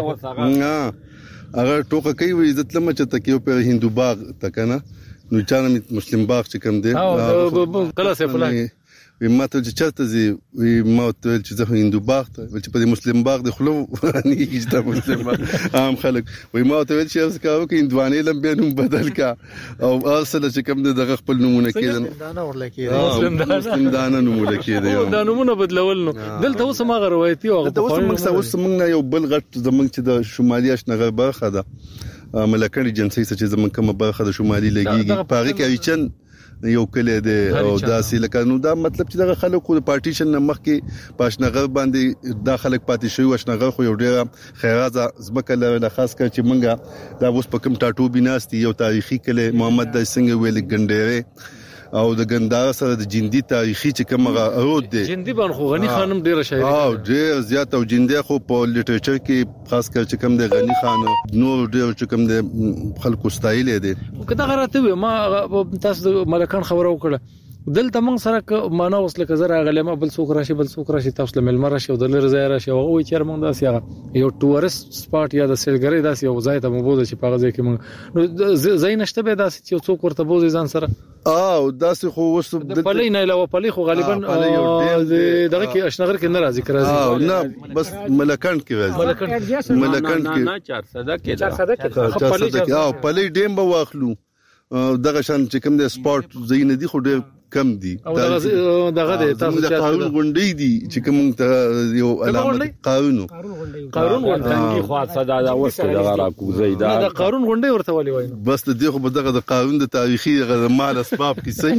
هغه ټوکه کوي وي عزت لمه چې ته کې په هندو باغ تکنه نو چانه مسلم باغ چې کم دی کله سه فلان ما ته چې چرته زی ما ته چې زه هندو باغ ته چې په مسلم باغ د خلو نه کیږي مسلم عام خلک ما ته چې اوس کاوه کې هندوانه لم به نوم بدل کا او اصل چې کوم دغه خپل نمونه کېدل دانه ورل کېدل مسلم دانه نمونه کېدل دا نمونه بدلول نو دلته اوس ما روایتي او اوس موږ یو بل غټ زمونږ چې د شمالي اشنغر برخه ده ملکړي جنسي چې زمونږ کومه برخه د شمالي لګيږي پاره کې اچن یو کله دی او داسې لکه نو دا مطلب چې دغه خلکو د پارټیشن نمخ کې پښنغر باندې دا خلک پاتې شوی وښنغر خو یو ډیره خیرازه زبکه له خاص کر چې مونږه دا اوس په کوم ټاټو بناستي یو تاریخي کله محمد د څنګه ویل ګندېره او د ګندار سره د جندي تاریخي چې کومه رود دی جندي باندې خو غني خانم ډیره شاعري او ډیر زیات او جندي خو په لیټریچر کې خاص کر چې کوم د غني خان نور ډیر چې کوم د خلکو ستایل دي کدا غراته ما تاسو ملکان خبرو وکړه دلته موږ سره معنا وسله کزر غلې ما بل څوک راشي تاسو له ملمر راشي او د لری ځای راشي او وي چیر موږ داسې یو ټورست سپاټ یا د سیلګری داسې یو ځای ته مو بوزي چې پاغه ځای کې موږ ځای نشته به داسې چې څوک ورته بوزي ځان سره او داسې خو وس د پلي نه علاوه پلي خو غالبا دغه کې اشنغر کې نه راځي راځي نه بس ملکان کې راځي ملکان کې نه 400 کې او پلي ډیم به واخلو دغه شان چې کوم د سپورت زین دي خو ډېر کم دي دغه د تاسو چې قانون غونډې دي چې کوم ته یو علامه قانون غونډې خو صدا دا وسته دغه راکوزي دا د قانون غونډې ورته ولي وایي بس دغه خو دغه د قانون د تاریخي مال اسباب کې صحیح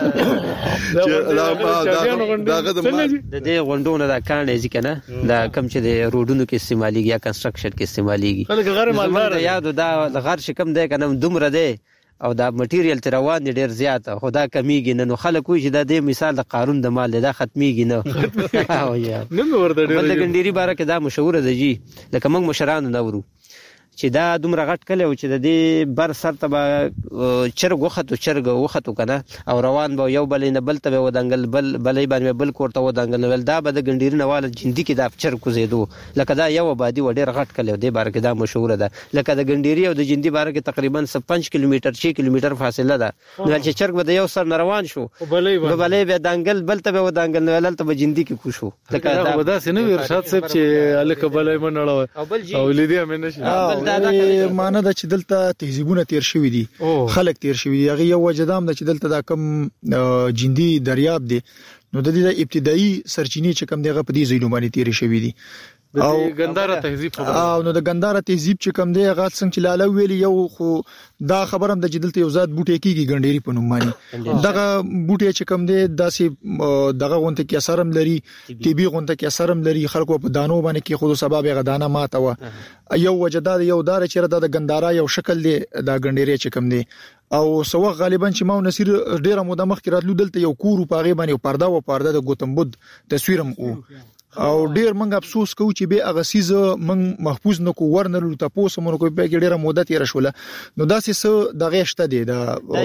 دغه د دې غونډونو د کانې ځکنه دا کم چې د روډونو کې استعماليږي یا کنستراکشن کې استعماليږي خلک غیر مالدار یاد دا غر شکم دی کنه دومره دی او دا مټیریل تر روان دي ډیر زیات خدا کمیږي نه. نو خلک وایي چې دا د مثال د قارون د مال دا ختميږي نه. او یا نن ورته ډیر د ګنديري باره کې دا مشهور ده جی لکه موږ مشرانو نورو چې دا دومره غټ کله او چې د دې بر سر ته چرګ وختو کنه او روان به یو بل نه بل ته ودانګل بلې باندې بل کوړه ودانګل ول دا به د ګنديري نواله جندي کې دا چرګ کوزیدو لکه دا یو آبادی وړ غټ کله دې بار کې دا مشهور ده. لکه د ګنديري او د جندي بار کې تقریبا 5 کیلومتر 6 کیلومتر فاصله ده. نو چې چرګ به یو سر روان شو بلې به دانګل بل ته ودانګل ول ته به جندي کې کوشو لکه دا ودا سينو ارشاد صاحب چې الک بلې منړو او لیدي امه نشي معنی دا چې دلته تهذیبونه تیر شوی دي خلک تیر شوی دي هغه یو وجدام د چې دلته دا کم جندي دریاب دي نو د دې ابتدایي سرچینې چې کم دیغه په دې ځایونو باندې تیر شوی دي او ګنداره تهذیب او نو د ګنداره تهذیب چې کم دی هغه څنګه چې لاله ویلی یو خو دا خبرم د جدلته یو ذات بوټي کیږي ګنديري په نوم باندې دغه بوټي چې کم دی داسې دغه غونته کې اثرم لري طبي غونته کې اثرم لري خلکو په دانو باندې کې خود سبب غدانه ماته و یو وجداد یو دار چې د ګنداره یو شکل دی دا ګنديري چې کم دی او سو غالبا چې ما نصیر ډیره موده مخکې راتلو دلته یو کور په غي باندې پرده د ګوتم بود تصویرم او ډیر منګ افسوس کوم چې به هغه سیز منګ محفوظ نکو ورنلو تاسو مونږ کوی په ډیره موده تیر شوله نو داسې څه د غشته دی دا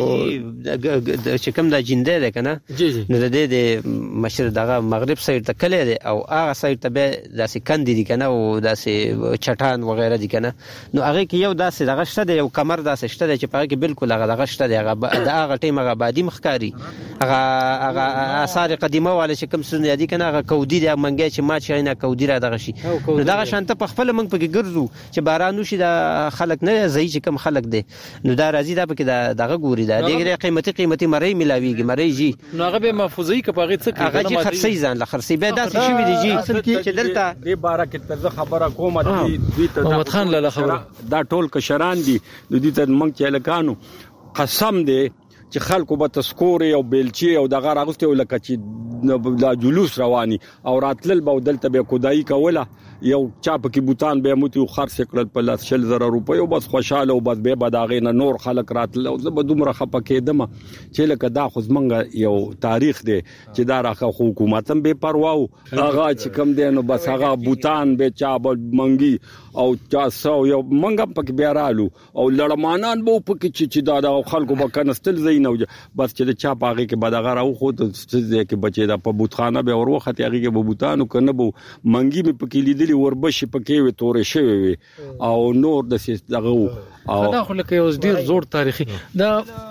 چې کوم د جنده ده کنه نو د دې مشر دغه مغرب سایډ ته کله دی او هغه سایډ ته به داسې کندې دي کنه او داسې چټان وغیرہ دي کنه نو هغه کې یو داسې دغه شته دی یو کمر داسې شته دی چې په هغه کې بالکل هغه دغه شته دی هغه ټیم هغه بادي مخکاری هغه آثار قدیمه والے چې کوم سن یادی کنه هغه کودی دی منګه چې ما چې نه کودی را دغه شي نو دغه شانته په خپل منګ پکې ګرځو چې باران وشي د خلک نه زئی چې کم خلک دي نو دا راځي دا پکې دغه ګوري دا ډېر قیمتي مری ملاويږي مری جی نو هغه به محفوظي کپاغه څه هغه چې خرسي ځان ل خرسي به داسې شوی دی جی چې دلته دې بارا کې تر خبره کومه دي محمد خان لاله خبره دا ټول کشران دي د دې تر منګ چې لکانو قسم دی چې خلکو به تسکوري او بیلچي او دغه راغسته ولکه چې د جلوس رواني او راتلل به دلته به کودای کوله یو چا په کې بوتان به موتی خرڅ کړل په 100,000 روپۍ او بس خوشاله او بس به بداغې نه نور خلک راتل او زه به دومره خپه کېدم چې لکه دا خو زمونږ یو تاریخ دی چې دا راخه حکومت هم به پروا او هغه چې کم دی نو بس هغه بوتان به چا منګي او چا سو یو منګم پکې بیا رالو او لړمانان به پکې چې دا خلکو به کنستل زین او بس چې چا پاغه کې بداغه راو خو ته چې بچي دا په بوتخانه به وروخه هغه کې به بوتانو کنه به منګي به پکې لیدلی وربشي پکې وي تورې شوی وي او نور د دغه او دا خو لکه یو ډیر زوړ تاریخي دا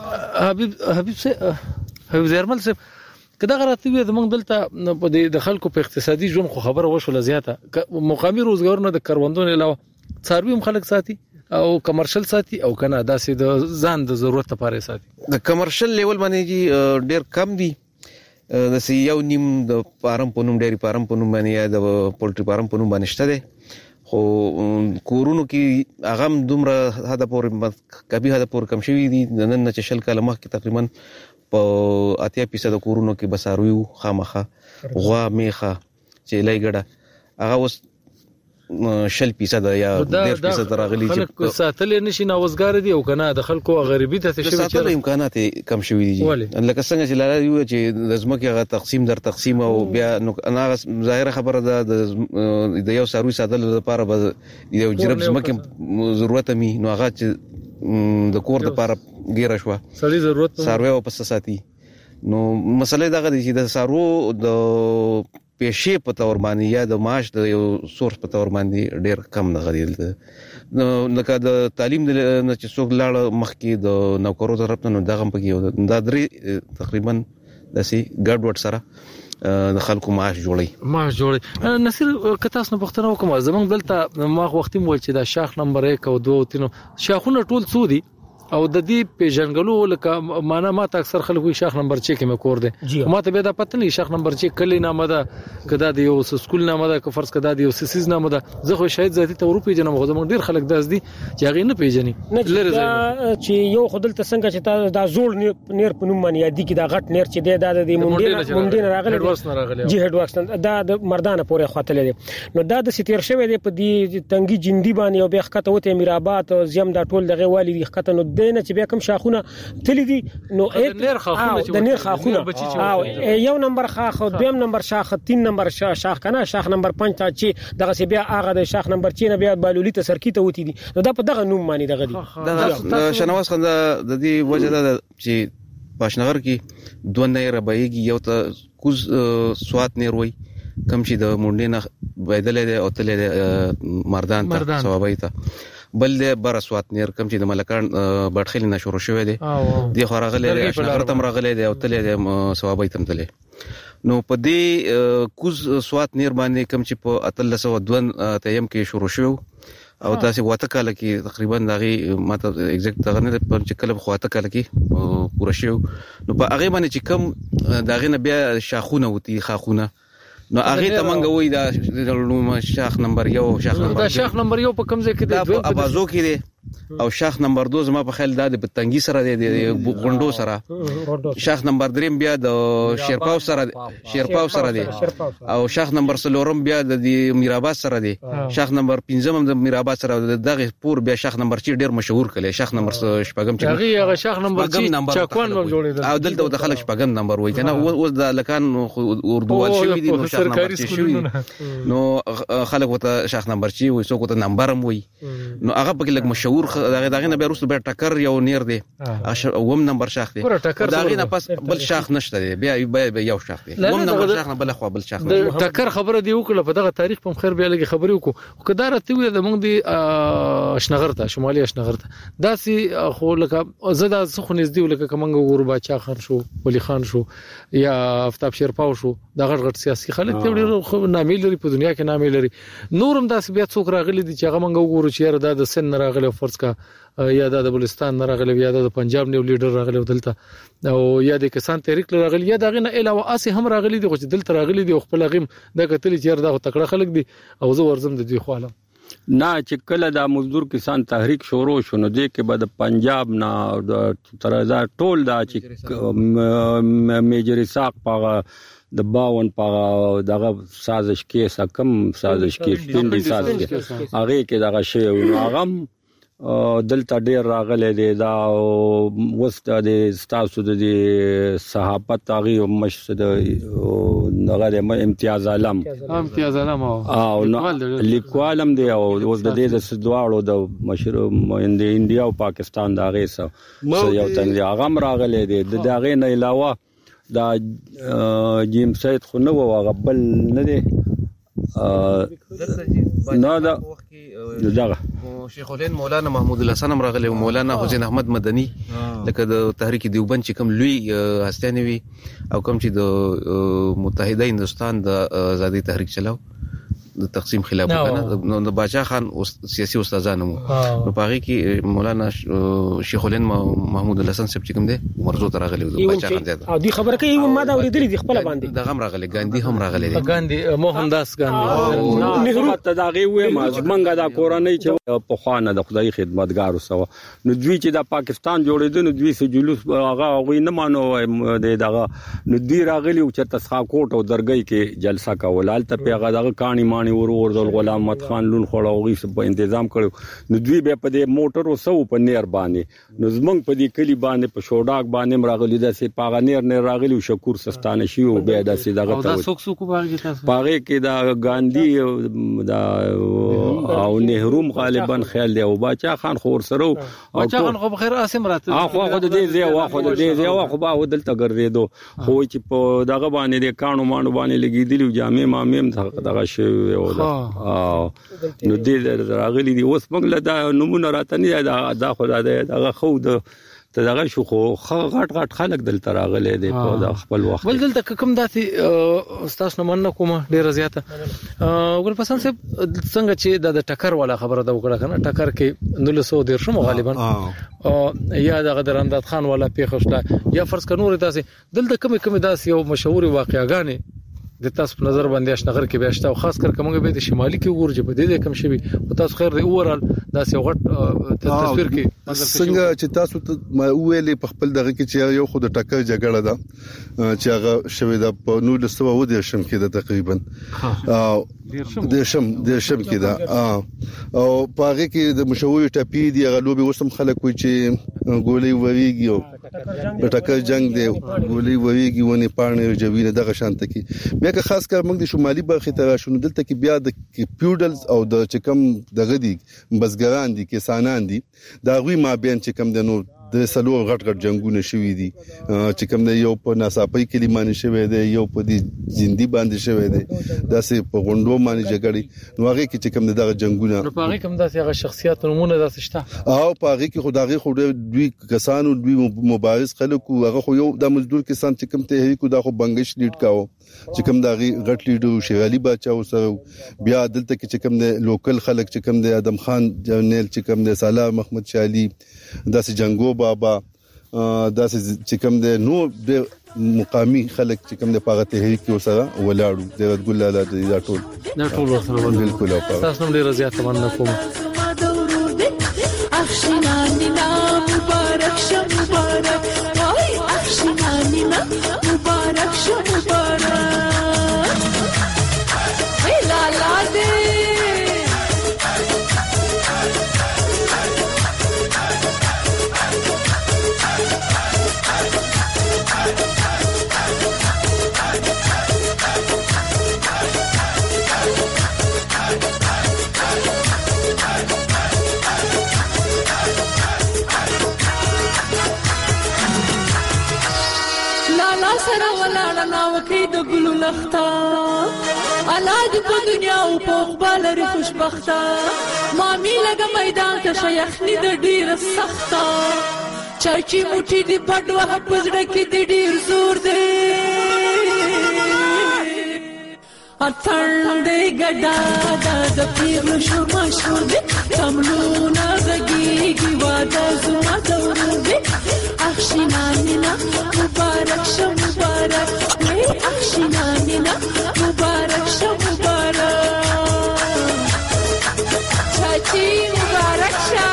حبیب زرمل صاحب کدا غراته وي زمونږ دلته په د خلکو په اقتصادي ژوند خو خبره وشول زیاته مقامي روزګار نه د کروندونو علاوه څاروي هم خلک ساتي او کمرشل ساتي او کنه داسې د ځان د ضرورت لپاره ساتي د کمرشل لیول باندې ډیر کم دي د یو نیم د فارم په نوم ډیری فارم په نوم باندې یا د پولټری فارم په نوم باندې شته دي خو کورونو کې هغه دومره هدا پورې کبي هدا پورې کم شوی دي نن نه چې شل کاله مخکې تقریبا په 80% کورونو کې بساروي خامخه غوا میخه چې لایګړه هغه اوس 100% یا 100% راغلي چې ساتل نشي نوزګار دي او کنه د خلکو غریبي ته شوی ساتل امکانات کم شوی دي لکه څنګه چې لاله یو چې د زمکه غا تقسیم او بیا انا ظاهره خبره ده د یو ساروي ساتل لپاره به یو جرب زمکه ضرورت می نو هغه چې د کور لپاره ګیره شو سړي ضرورت ساروي او پس ساتي نو مسله دا غدي چې د سارو د پیشې په تور باندې یا د معاش د یو سورس په تور باندې ډیر کم نه غریل نو لکه د تعلیم نه چې څوک لاړ مخکې د نوکرو طرف نه دغه پکې دا درې تقریبا داسې ګډ وډ سره د خلکو معاش جوړي نصیر کتاس نه پښتنه وکم زمونږ دلته ما وختي مول چې دا شاخ نمبر 1 او 2 او 3 شاخونه ټول څو دي او د دې پیژنګلو لکه معنا ما ته اکثر خلک وي شاخ نمبر 6 کې مې کور دي ما ته به دا پته نه شاخ نمبر 6 کلی نامه ده کدا د یو سکول نامه ده که فرض کدا د یو سیس نامه ده زه خو شاید ذاتی ته ورو پیژنم خو زموږ ډیر خلک داس دي چې هغه نه پیژني چې یو خدل ته څنګه چې دا زوړ نیر په نوم باندې یادی کې دا غټ نیر چې د مونډین راغلی جی هډ واکس دا د مردانه پورې خاطر دي نو دا د ستیر شوی دی په دې تنګي جندي باندې او به حقته وته امیر آباد او زم دا ټول دغه والی حقته نو دینه چې بیا کوم شاخونه تللی دي نو د نیر خاخونه او یو نمبر خاخ او دویم نمبر شاخ 3 نمبر شاخ کنه شاخ نمبر 5 ته چې دغه سی بیا هغه د شاخ نمبر 6 نه بیا بالولی ته سرکی ته وتی دي نو دا په دغه نوم معنی دغه دي دا شنواز خان د دې وجه ده چې پاشنغر کې دوه نیر بهيږي یو ته کوز سوات نیر وای کم چې د مونډې نه بيدلې ده او تلې ده مردان ته ثوابای ته بل د بر سوات نیر کم چې د ملکان بټخیل نه شروع شوې دي د خورغلې اشنغر تم راغلې ده او تلې ده ثوابای تم تلې نو په دې کوز سوات نیر باندې کم چې په 1302 تیم کې شروع شو او تاسو واته کال کې تقریبا دغه ماته ایگزیکټ دغه نه په چې کله خواته کال کې پوره شو نو په هغه باندې چې کم دغه نه بیا شاخونه وتی خاخونه نو هغه ته مونږ وای دا شاخ نمبر 1 شاخ نمبر 1 په کوم ځای کې دی په ابازو کې دی او شاخ نمبر 2 زما په خیال د پتنګي سره د غونډو سره شاخ نمبر 3 بیا د شیرپاو سره دی او شاخ نمبر 4 بیا د میرآباد سره دی شاخ نمبر 5 هم د میرآباد سره دغه پور بیا شاخ نمبر 6 ډیر مشهور کړي شاخ نمبر 15 چې هغه شاخ نمبر 6 چاکوان هم جوړیدل او دلته د خلک 15 نمبر وای کنه اوس د لکان اردووال شوی دی نو شاخ نمبر 6 شوی نو خلک وته شاخ نمبر 6 وای څوک ته نمبر هم وای نو هغه په لګ مشهور دغه نه بیرسته به ټکر یو نیر دی اوم نمبر شاخ دی دغه نه پس بل شاخ نشته دی بیا یو شاخ دی اوم نمبر شاخ نه بل خو بل شاخ د ټکر خبره دی وکړه په دغه تاریخ په خیر بیا لګي خبرې وکړو کدار ته وي د مونږ دی اشنغر ته شمالي اشنغر ته داسي خو لکه زدا خو نږدې لکه کومنګ غوربا چا خان شو ولی خان شو یا افتاب شیرپاو شو د غټ سیاسي خلک ته ډېر نامې لري په دنیا کې نامې لري نورم داسې بیا څوک راغلي دي چې هغه مونږ وګورو چې د سن راغلي فرض کا یا د بلوچستان راغلي یا د پنجاب نیو لیډر راغلي دلته او یا د کسان تحریک راغلي یا دغه نه علاوه اسې هم راغلي دي چې دلته راغلي دي خپل غیم د کتل چې دا تکړه خلک دي او زه ورزم د دې خواله نه چې کله د مزدور کسان تحریک شروع شونه دي کې بعد پنجاب نه ترازا ټول دا چې میجر ساق پاغه د 52 په دغه سازش کې کم سازش کې پندي سازش کې هغه کې دغه شی او هغه دلته ډیر راغلي دي دا وست د تاسو د صحافت هغه مشد دغه امتیاز عالم او لیکوالم دی او اوس د دې د دواړو د مشر د انډیا او پاکستان د هغه سره یو تن دی هغه راغلي دي د هغه نه علاوه دا جیم سید خو نو غبل نه دی نه دا دغه شیخ الهند مولانا محمود الحسن راغلی او مولانا حسین احمد مدني لکه د تحریک دیوبند چې کوم لوی هستانه وي او کوم چې د متحده هندستان د آزادی تحریک چلاو د تقسیم خلاف کنه نو د باچا خان سیاسي استادانو نو پاره کې مولانا شیخ الهند محمود الحسن صاحب چې کوم دی مرزو تر غلي د باچا خان زیاده او دی خبره کوي ما دا ورېدلې دي خپل باندې د غم راغلي ګاندی هم راغلي دي ګاندی موهن داس ګاندی نهرو ته دا غي وې ما منګه دا کورنۍ چې په خوانه د خدای خدمتګارو سوا نو دوی چې د پاکستان جوړېدل نو دوی سه جلوس هغه نه مانو دغه نو دوی راغلي او چې تسخا کوټ او درګي کې جلسه کول ته پیغه دغه کہانی ور د غلام محمد خان لون خړاوغي په تنظیم کړو نو دوی به په دې موټر وسو په نیر باندې نو زمنګ په دې کلی باندې په شوډاک باندې راغلی د سي پاغه نیر نه راغلی شکور سستانه شي او به د سي دغه ته سوک باندې تاسو پاغه کې دا ګاندی دا او نهرو غالبا خیال دی او باچا خان خور سره او باچا خان خو بخیر اسم راته خو د دې ځای واخو د دې ځای واخو با ودلته ګرځیدو خو چې په دغه باندې د کانو مانو باندې لګیدلی جامع مامیم دغه شی او نو دې راغلي دي اوس موږ له دا نمونه راته نه دا خو دا خو د دغه شو خو غټ خلک دلته راغلي دي په خپل وخت بل دلته کوم داسې استاد نو من کومه ډیره زیاته ګل پسند صاحب څنګه چې د ټکر والا خبره دا وکړه کنه ټکر کې 1900 شمو غالبا یا د غدرانداد خان والا پیښه یا فرض کنور داسې دلته کوم داسې یو مشهور واقعاګانې د تاسو په نظر باندې اشنغر کې بیاشته او خاص کر کومه به د شمالي کې ورجه په دې کم شوی او تاسو خیر دی اورال دا سیو غټ تصویر کې څنګه چې تاسو ما ویلې په خپل دغه کې چې یو خود ټکر جګړه ده چې هغه شوی د په 1900 شم کې ده تقریبا د شم کې ده او پاره کې د مشهور ټاپی دی هغه لوبي وسم خلک وي چې ګولې وریږي او ټکر جنگ دی ګولې وریږي ونی پاڼې جوینه دغه شانت کې بیا که خاص کر موږ د شمالي برخې ته راشو دلته کې بیا د پیوډلز او د چکم دغه دي بزګران دي کسانان دي دا غوي مابین چکم د نو د سلو غټ جنگونه شوي دي چې کوم د یو په ناصاپي کلمانه شوی دی یو په دي زندي باندې شوی دی داسې په غونډو باندې جګړې نو هغه کې چې کوم دغه جنگونه نو په هغه کوم داسې هغه شخصیت نمونه داسې شته او په هغه کې خدای خو دوی کسانو دوی مبارز خلکو هغه خو یو د مزدور کسان چې کوم ته هیڅ دا خو بنگش لیډ کاو چې کوم دغه غټ لیډر شغالي بچاو سره بیا دلته کې چې کوم د لوکل خلک چې کوم د ادم خان جنرال چې کوم د سالار محمد شالي داسې جنگو بابا داسې چې کوم د نو د مقامي خلک چې کوم د پاغه تحریک کې وسره ولاړو د رد ګل لاله دا ټول ورسره بالکل تاسو هم ډیر زیات مننه کوم اخشناننا مبارک شه مبارک وای اخشناننا مبارک شه مبارک لا لا دې سره ولاړه ناوکې د ګلو لخته اولاد په دنیا او په عقبال لري خوشبخته مامي لګه میدان ته شیخني د ډیره سخته چاچی موټي دی پډوه پزړه کې د ډیر زور دی اتن دې ګډا د پیغلو شور مشهور دی تملونه غږیږي واده زما دور دی اخشناننا مبارک شه مبارک اخشناننا مبارک شه مبارک چاچی مبارک شه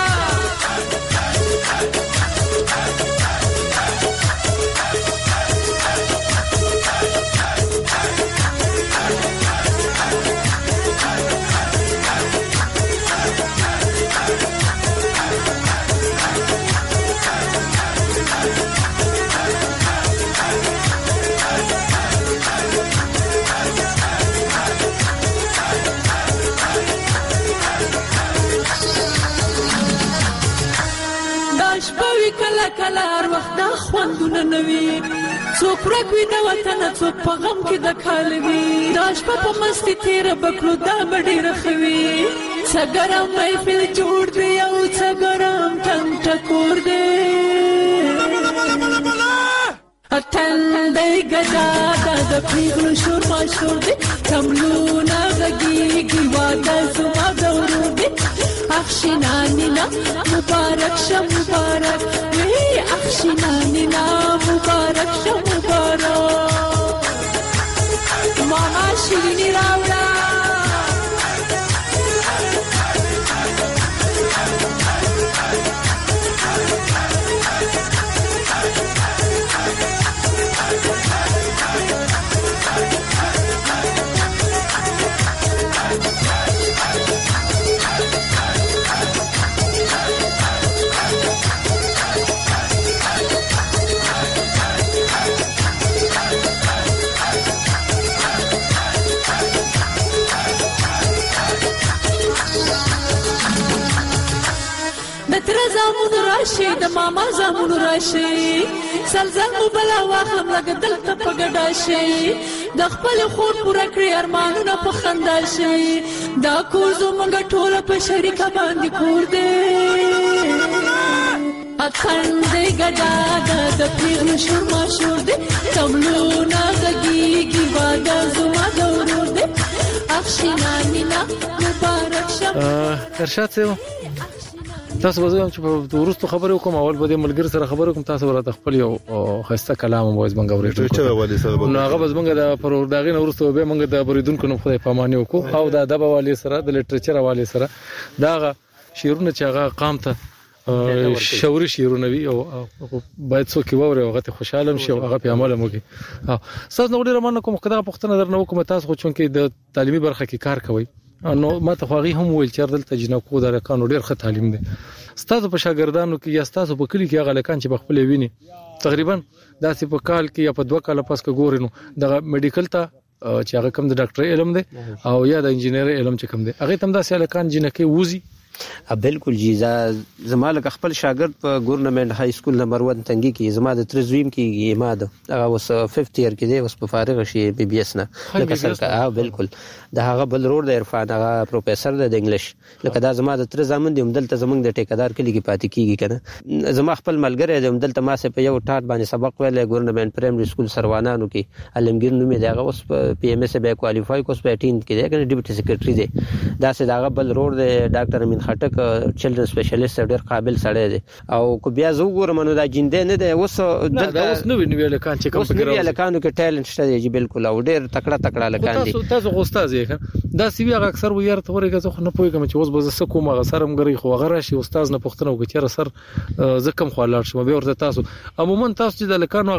کلا کلا هر وخت دا خوندونه نوي څوک راکوي د وطن څوک په غم کې د کال وي دا شپه په مستی تیره بکړو دا به ډېره ښه وي څه ګرم محفل جوړ دی او څه ګرم ټنګ ټکور دی اتن دی ګډا د پیغلو شور مشهور دی تملونه غږیږي واده زما د ورور دی اخشناننا مبارک شه مبارک اخشناننا مبارک شه مبارک ماما شیرینی راوړه زامون راشي د ماما زامون راشي سلزل مو بلا واخلم لګ دلته په ګډا شي د خپل خور پوره کړی ارمانونه په خندا شي دا کور زموږ ټول په شریکه باندې کور دی اخند ګډا د پیغلو شور مشهور دی تملونه غږیږي واده زما د ورور دی اخشناننا مبارک شه ارشاد سیو تاسو وزم چې په ورستو خبرو کوم اول به د ملګری سره خبرو کوم تاسو ورته خپل یو خسته کلام مو وځ منګ اورېټ نو هغه بس منګ د پرورداغین ورستو به منګ د بریدونکو نو خدای پامانه وکړو او د ادب حواله سره د لټریچر حواله سره دا شیرونه چې هغه قام ته شوري شیرونه وي او باید څوک وره هغه ته خوشاله شي او هغه په عمل موږي تاسو نو ډیر مننه کوم خدای پښتنه درنه کوم تاسو خو چون کې د تعلیمي برخه کې کار کوي نو ماته خوغي هم ویل چې دلته جنکو د لکانو ډیر ښه تعلیم دی ستاسو په شاګردانو کې یا ستاسو په کلی کې هغه لکان چې بخپل ویني تقریبا داسې په کال کې یا په 2 کال پس کې ګورینو د میډیکل ته چې هغه کوم د ډاکټر علم دی او یا د انجینر علم چې کوم دی هغه تم داسې لکان جنکه وزي بالکل جی زمالک خپل شاګرد په ګورنمنت های سکول نمبر 1 تنګي کې زما د ترزویم کې یماده هغه اوس 5th ایئر کې دی اوس په فارغ شي بي بي اس نه لکه سره بالکل د هغه بل رور د عرفان هغه پروفیسور د انګلیش لکه دا زما د تر زمون دی دلته زمونږ د ټیکادار کلی کې پاتې کیږي کنه زما خپل ملګری دی دلته ما سه په یو ټاټ باندې سبق ویل ګورنمنت پرایمري سکول سروانانو کې علمگیر نومې دی هغه اوس پی ام اس به کوالیفای کوس په 18 کې دی کنه ډیپټي سیکریټری دی دا سه دا بل رور دی ډاکټر امین خټک چلډرن سپیشلیست ډېر قابل سړی دی او کو بیا زه وګورم نو دا جنده نه دی اوس دلته اوس نو ویل کان چې کوم فکر اوس لکانو کې ټیلنټ شته دی بالکل او ډېر تکړه لکان دي تاسو استاد یې دا سی بي هغه اکثر ویار ته ورګه زه خو نه پوهیږم چې اوس به زه کوم هغه سرم غري خو هغه راشي استاد نه پښتنه وکړي چې سر زه کم خلاړ شم به ورته تاسو عموما تاسو چې د لکانو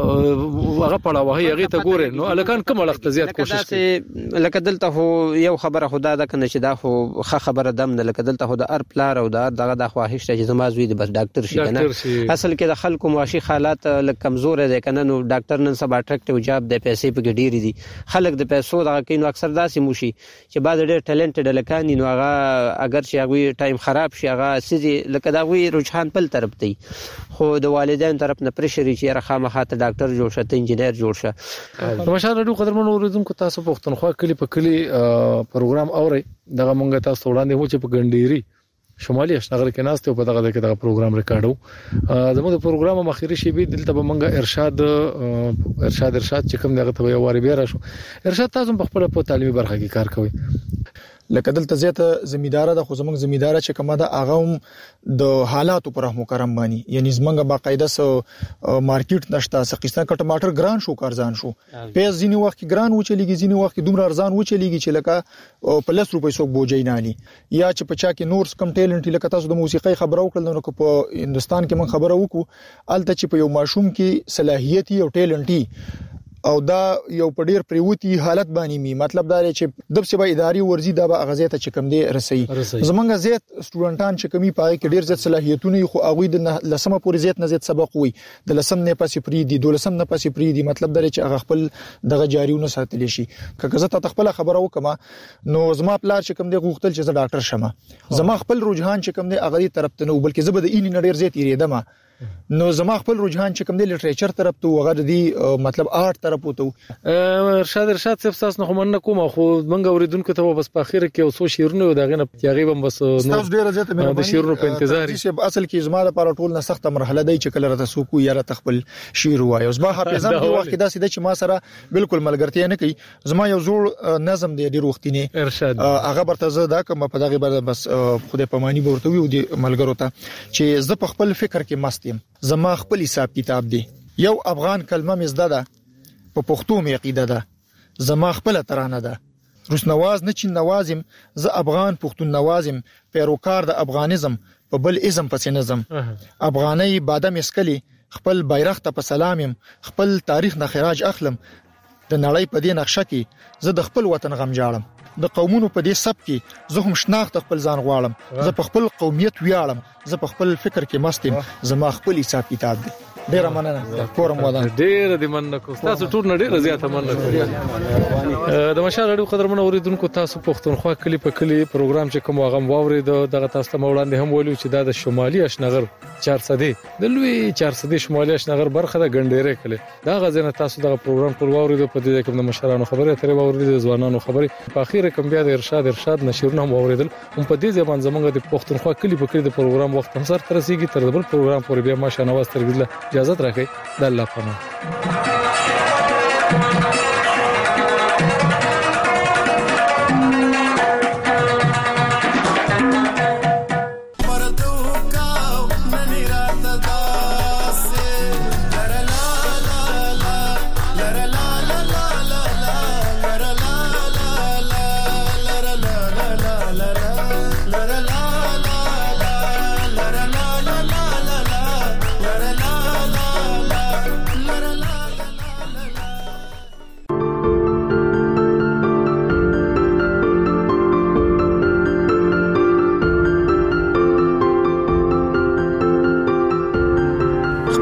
هغه پړاوه هغه ته ګورئ نو لکان کوم وخت زیات کوشش کوي لکه دلته هو یو خبره خدا ده کنه چې دا خو خبره دم نه لکه دلته هو د ار پلار او دغه د خواهش ته چې زما زوی د بس ډاکټر شي کنه اصل کې د خلکو معاشي حالات لکه کمزور دي کنه نو ډاکټر نن سبا اټریکټیو جاب د پیسې په ډیری دي خلک د پیسو دغه کینو اکثر داسې موشي چې بعد ډېر ټیلنټډ لکان نو هغه اگر چې هغه ټایم خراب شي هغه سړي لکه دا وی رجحان بل طرف دی خو د والدین طرف نه پرشر چې راخه مخاته ډاکټر جوړ شته انجینر جوړ شه ماشاءالله ډېر قدرمن اوریدونکو تاسو پښتونخوا کلی په کلی پروګرام اوري دغه مونږ تاسو وړاندې و چې په ګنډيري شمالي اشنغر کې ناست او په دغه کې پروګرام ریکارډو زموږ د پروګرام مخیری شی به دلته به منګه ارشاد چې کوم دغه ته یو واری بیا راشو ارشاد تاسو په خپل په تعلیمي برخه کې کار کوي لکه دلته زیاته زمیدار ده خو زمونږ زمیدار چې کومه ده هغه د حالاتو پر رحم کرم باندې یعنی زمونږ باقاعده سو مارکیټ نشته سقیستان ک ټماټر ګران شو کارزان شو پیاز ځینی وخت ګران و چلیږي ځینی وخت دومره ارزان و چلیږي چې لکه په 10 روپۍ څوک بوجي نه علي یا چې په چا کې نور کم ټیلنټ لکه تاسو د موسیقي خبرو کړل نو په هندستان کې من خبرو وکړو الته چې په یو ماشوم کې صلاحیت او ټیلنټ او دا یو په ډیر پریوتی حالت باندې می مطلب دا چې د سبا اداري ورزي دا به غزه ته چکم دی رسي زمونږ زیات سټوډنټان چې کمی پای کې ډیر زیات صلاحیتونه خو هغه د لسمه پورې زیات نه زیات سبق وي د لسم نه پاسې پری دي دولسم نه پاسې پری دي مطلب دا چې هغه خپل دغه جاریونه ساتل شي که زه ته خپل خبره وکم نو زما پلار چې کم دی غوښتل چې زه ډاکټر شم زما خپل رجحان چې کم دی هغه طرف ته نو بلکې زه به د اینی ډیر زیات یریدم نو زما خپل رجحان چې کوم دی لټریچر طرف ته وغه دی مطلب آرت طرف وته ارشاد صاحب تاسو نه کوم نه کوم خو منګه اوریدونکو ته بس په اخر کې اوسو شیرونه دغه نه تیغه بس نو ډیره زیاته مې د شیرونو په انتظار چې اصل کې زما لپاره ټول نه سخته مرحله دی چې کله راته سوکو یا راته خپل شیر وایي زما حافظم دی وخت دا سیده چې ما سره بالکل ملګرتیا نه کوي زما یو زوړ نظم دی ډیر وختینه ارشاد هغه برته زه دا کوم په دغه بر بس خدای پمانی ورته وی دی ملګرو ته چې زه په خپل فکر کې مست یم زما خپل حساب کتاب دی یو افغان کلمه مزده ده په پښتو می عقیده ده زما خپل ترانه ده روس نواز نه چین نوازم زه افغان پښتون نوازم پیروکار د افغانیزم په بل ازم پسې نظم افغاني بادم اسکلی خپل بیرغ ته په سلامم خپل تاریخ نه خراج اخلم د نړۍ په دې نقشه کې زه د خپل وطن غم جاړم د قومونو په دې سب کې زه هم شناخت خپل ځان غواړم زه په خپل قومیت ویاړم زه په خپل فکر کې مست یم زما خپل حساب کتاب دی ډیر مننه کورم ودان ډیر دې مننه کو تاسو ټول نه ډیر زیاته مننه د مشال اړو قدرمن اوریدونکو تاسو پښتونخوا کلی په کلی پروګرام چې کوم غم واورید دغه تاسو ته وړاندې هم ویلو چې دا د شمالي اشنغر 400 د لوی 400 شمالي اشنغر برخه د ګنډيره کلی دا غزنه تاسو دغه پروګرام ټول واورید په دې کې د مشرانو خبره ترې واورید د ځوانانو خبره په اخیره کوم بیا د ارشاد نشرونه هم واوریدل هم په دې ځبان زمونږ د پښتونخوا کلی په کلی د پروګرام وخت هم سره ترسيږي تر بل پروګرام پورې بیا ماشه نواز ترګله اجازه راکړئ د الله پامان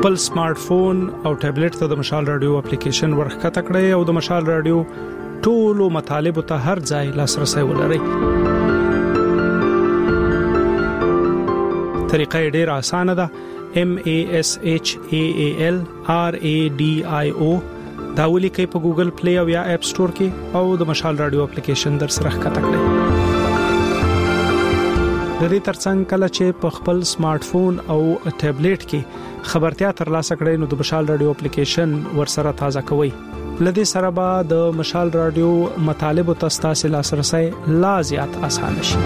خپل سمارټ فون او ټابلیټ ته د مشال رادیو اپلیکیشن ورخته کړئ او د مشال رادیو ټولو مطالب ته هر ځای لاسرسي ولرئ. طریقه ډېره اسانه ده. MASHAALRADIO دا ولیکئ په ګوګل پلی او یا اپ سٹور کې او د مشال رادیو اپلیکیشن در سره ښکته کړئ. د دې ترڅنګ کله چې په خپل سمارټ فون او ټابلیټ کې خبرتیا ترلاسه کړئ نو د مشال رادیو اپلیکیشن ورسره تازه کوئ. لدې سره به د مشال رادیو مطالب او تاسو لاسرسي لا زیات اسانه شي.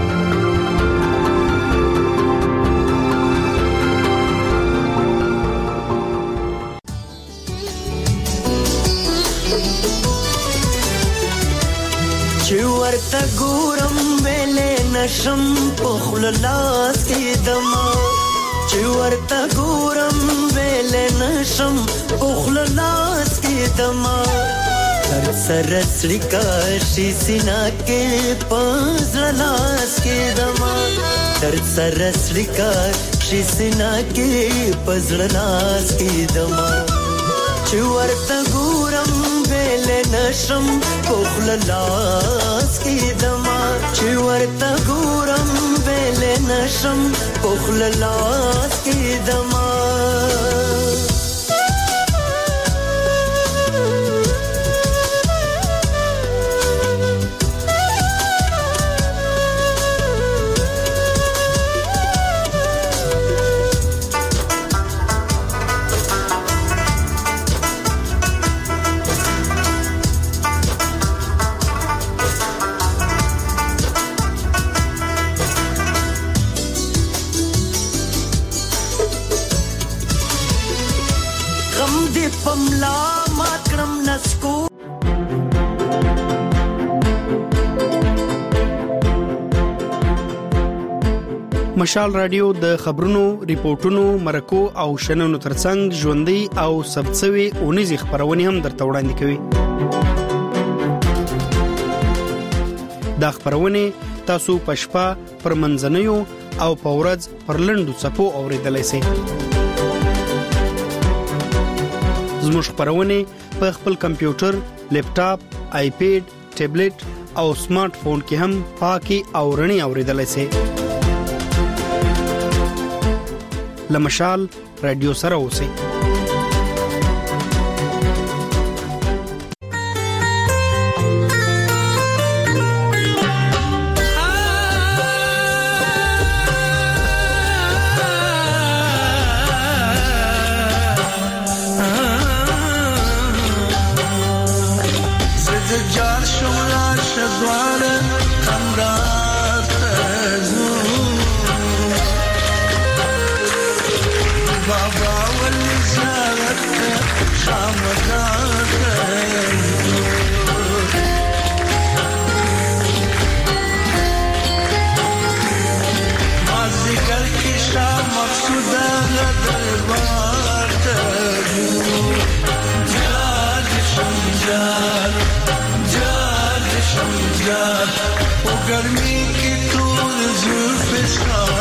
ورته ګورم ویلې نشم پخل لاس کې دما چې ورته ګورم ویلې نشم پخل لاس کې دما هر سره سړیکا شي سینا کې پزړ لاس کې دما هر سره سړیکا شي سینا کې پزړ لاس کې دما چې ورته ګورم ویلې نشم پخل لاس کې دما چې ورته ګورم ویلې نشم پخل لاس کې دما مشال رادیو د خبرونو، ریپورتونو، مرکو او شننو ترڅنګ ژوندۍ او ثبتسوي اونیزي خبرونه هم درته وړاندې کوي. دا خبرونه تاسو په شپه پر منځنیو او په ورځ پر لنډو صفو اوریدلای شئ. زموږ خبرونه په خپل کمپیوټر، لیپټاپ، آیپیډ، ټابلیټ او سمارټ فون کې هم پاکي او رڼي اوریدلای شئ. لمشال رادیو سره اوسئ. गर्मी की तूर जुल्फ़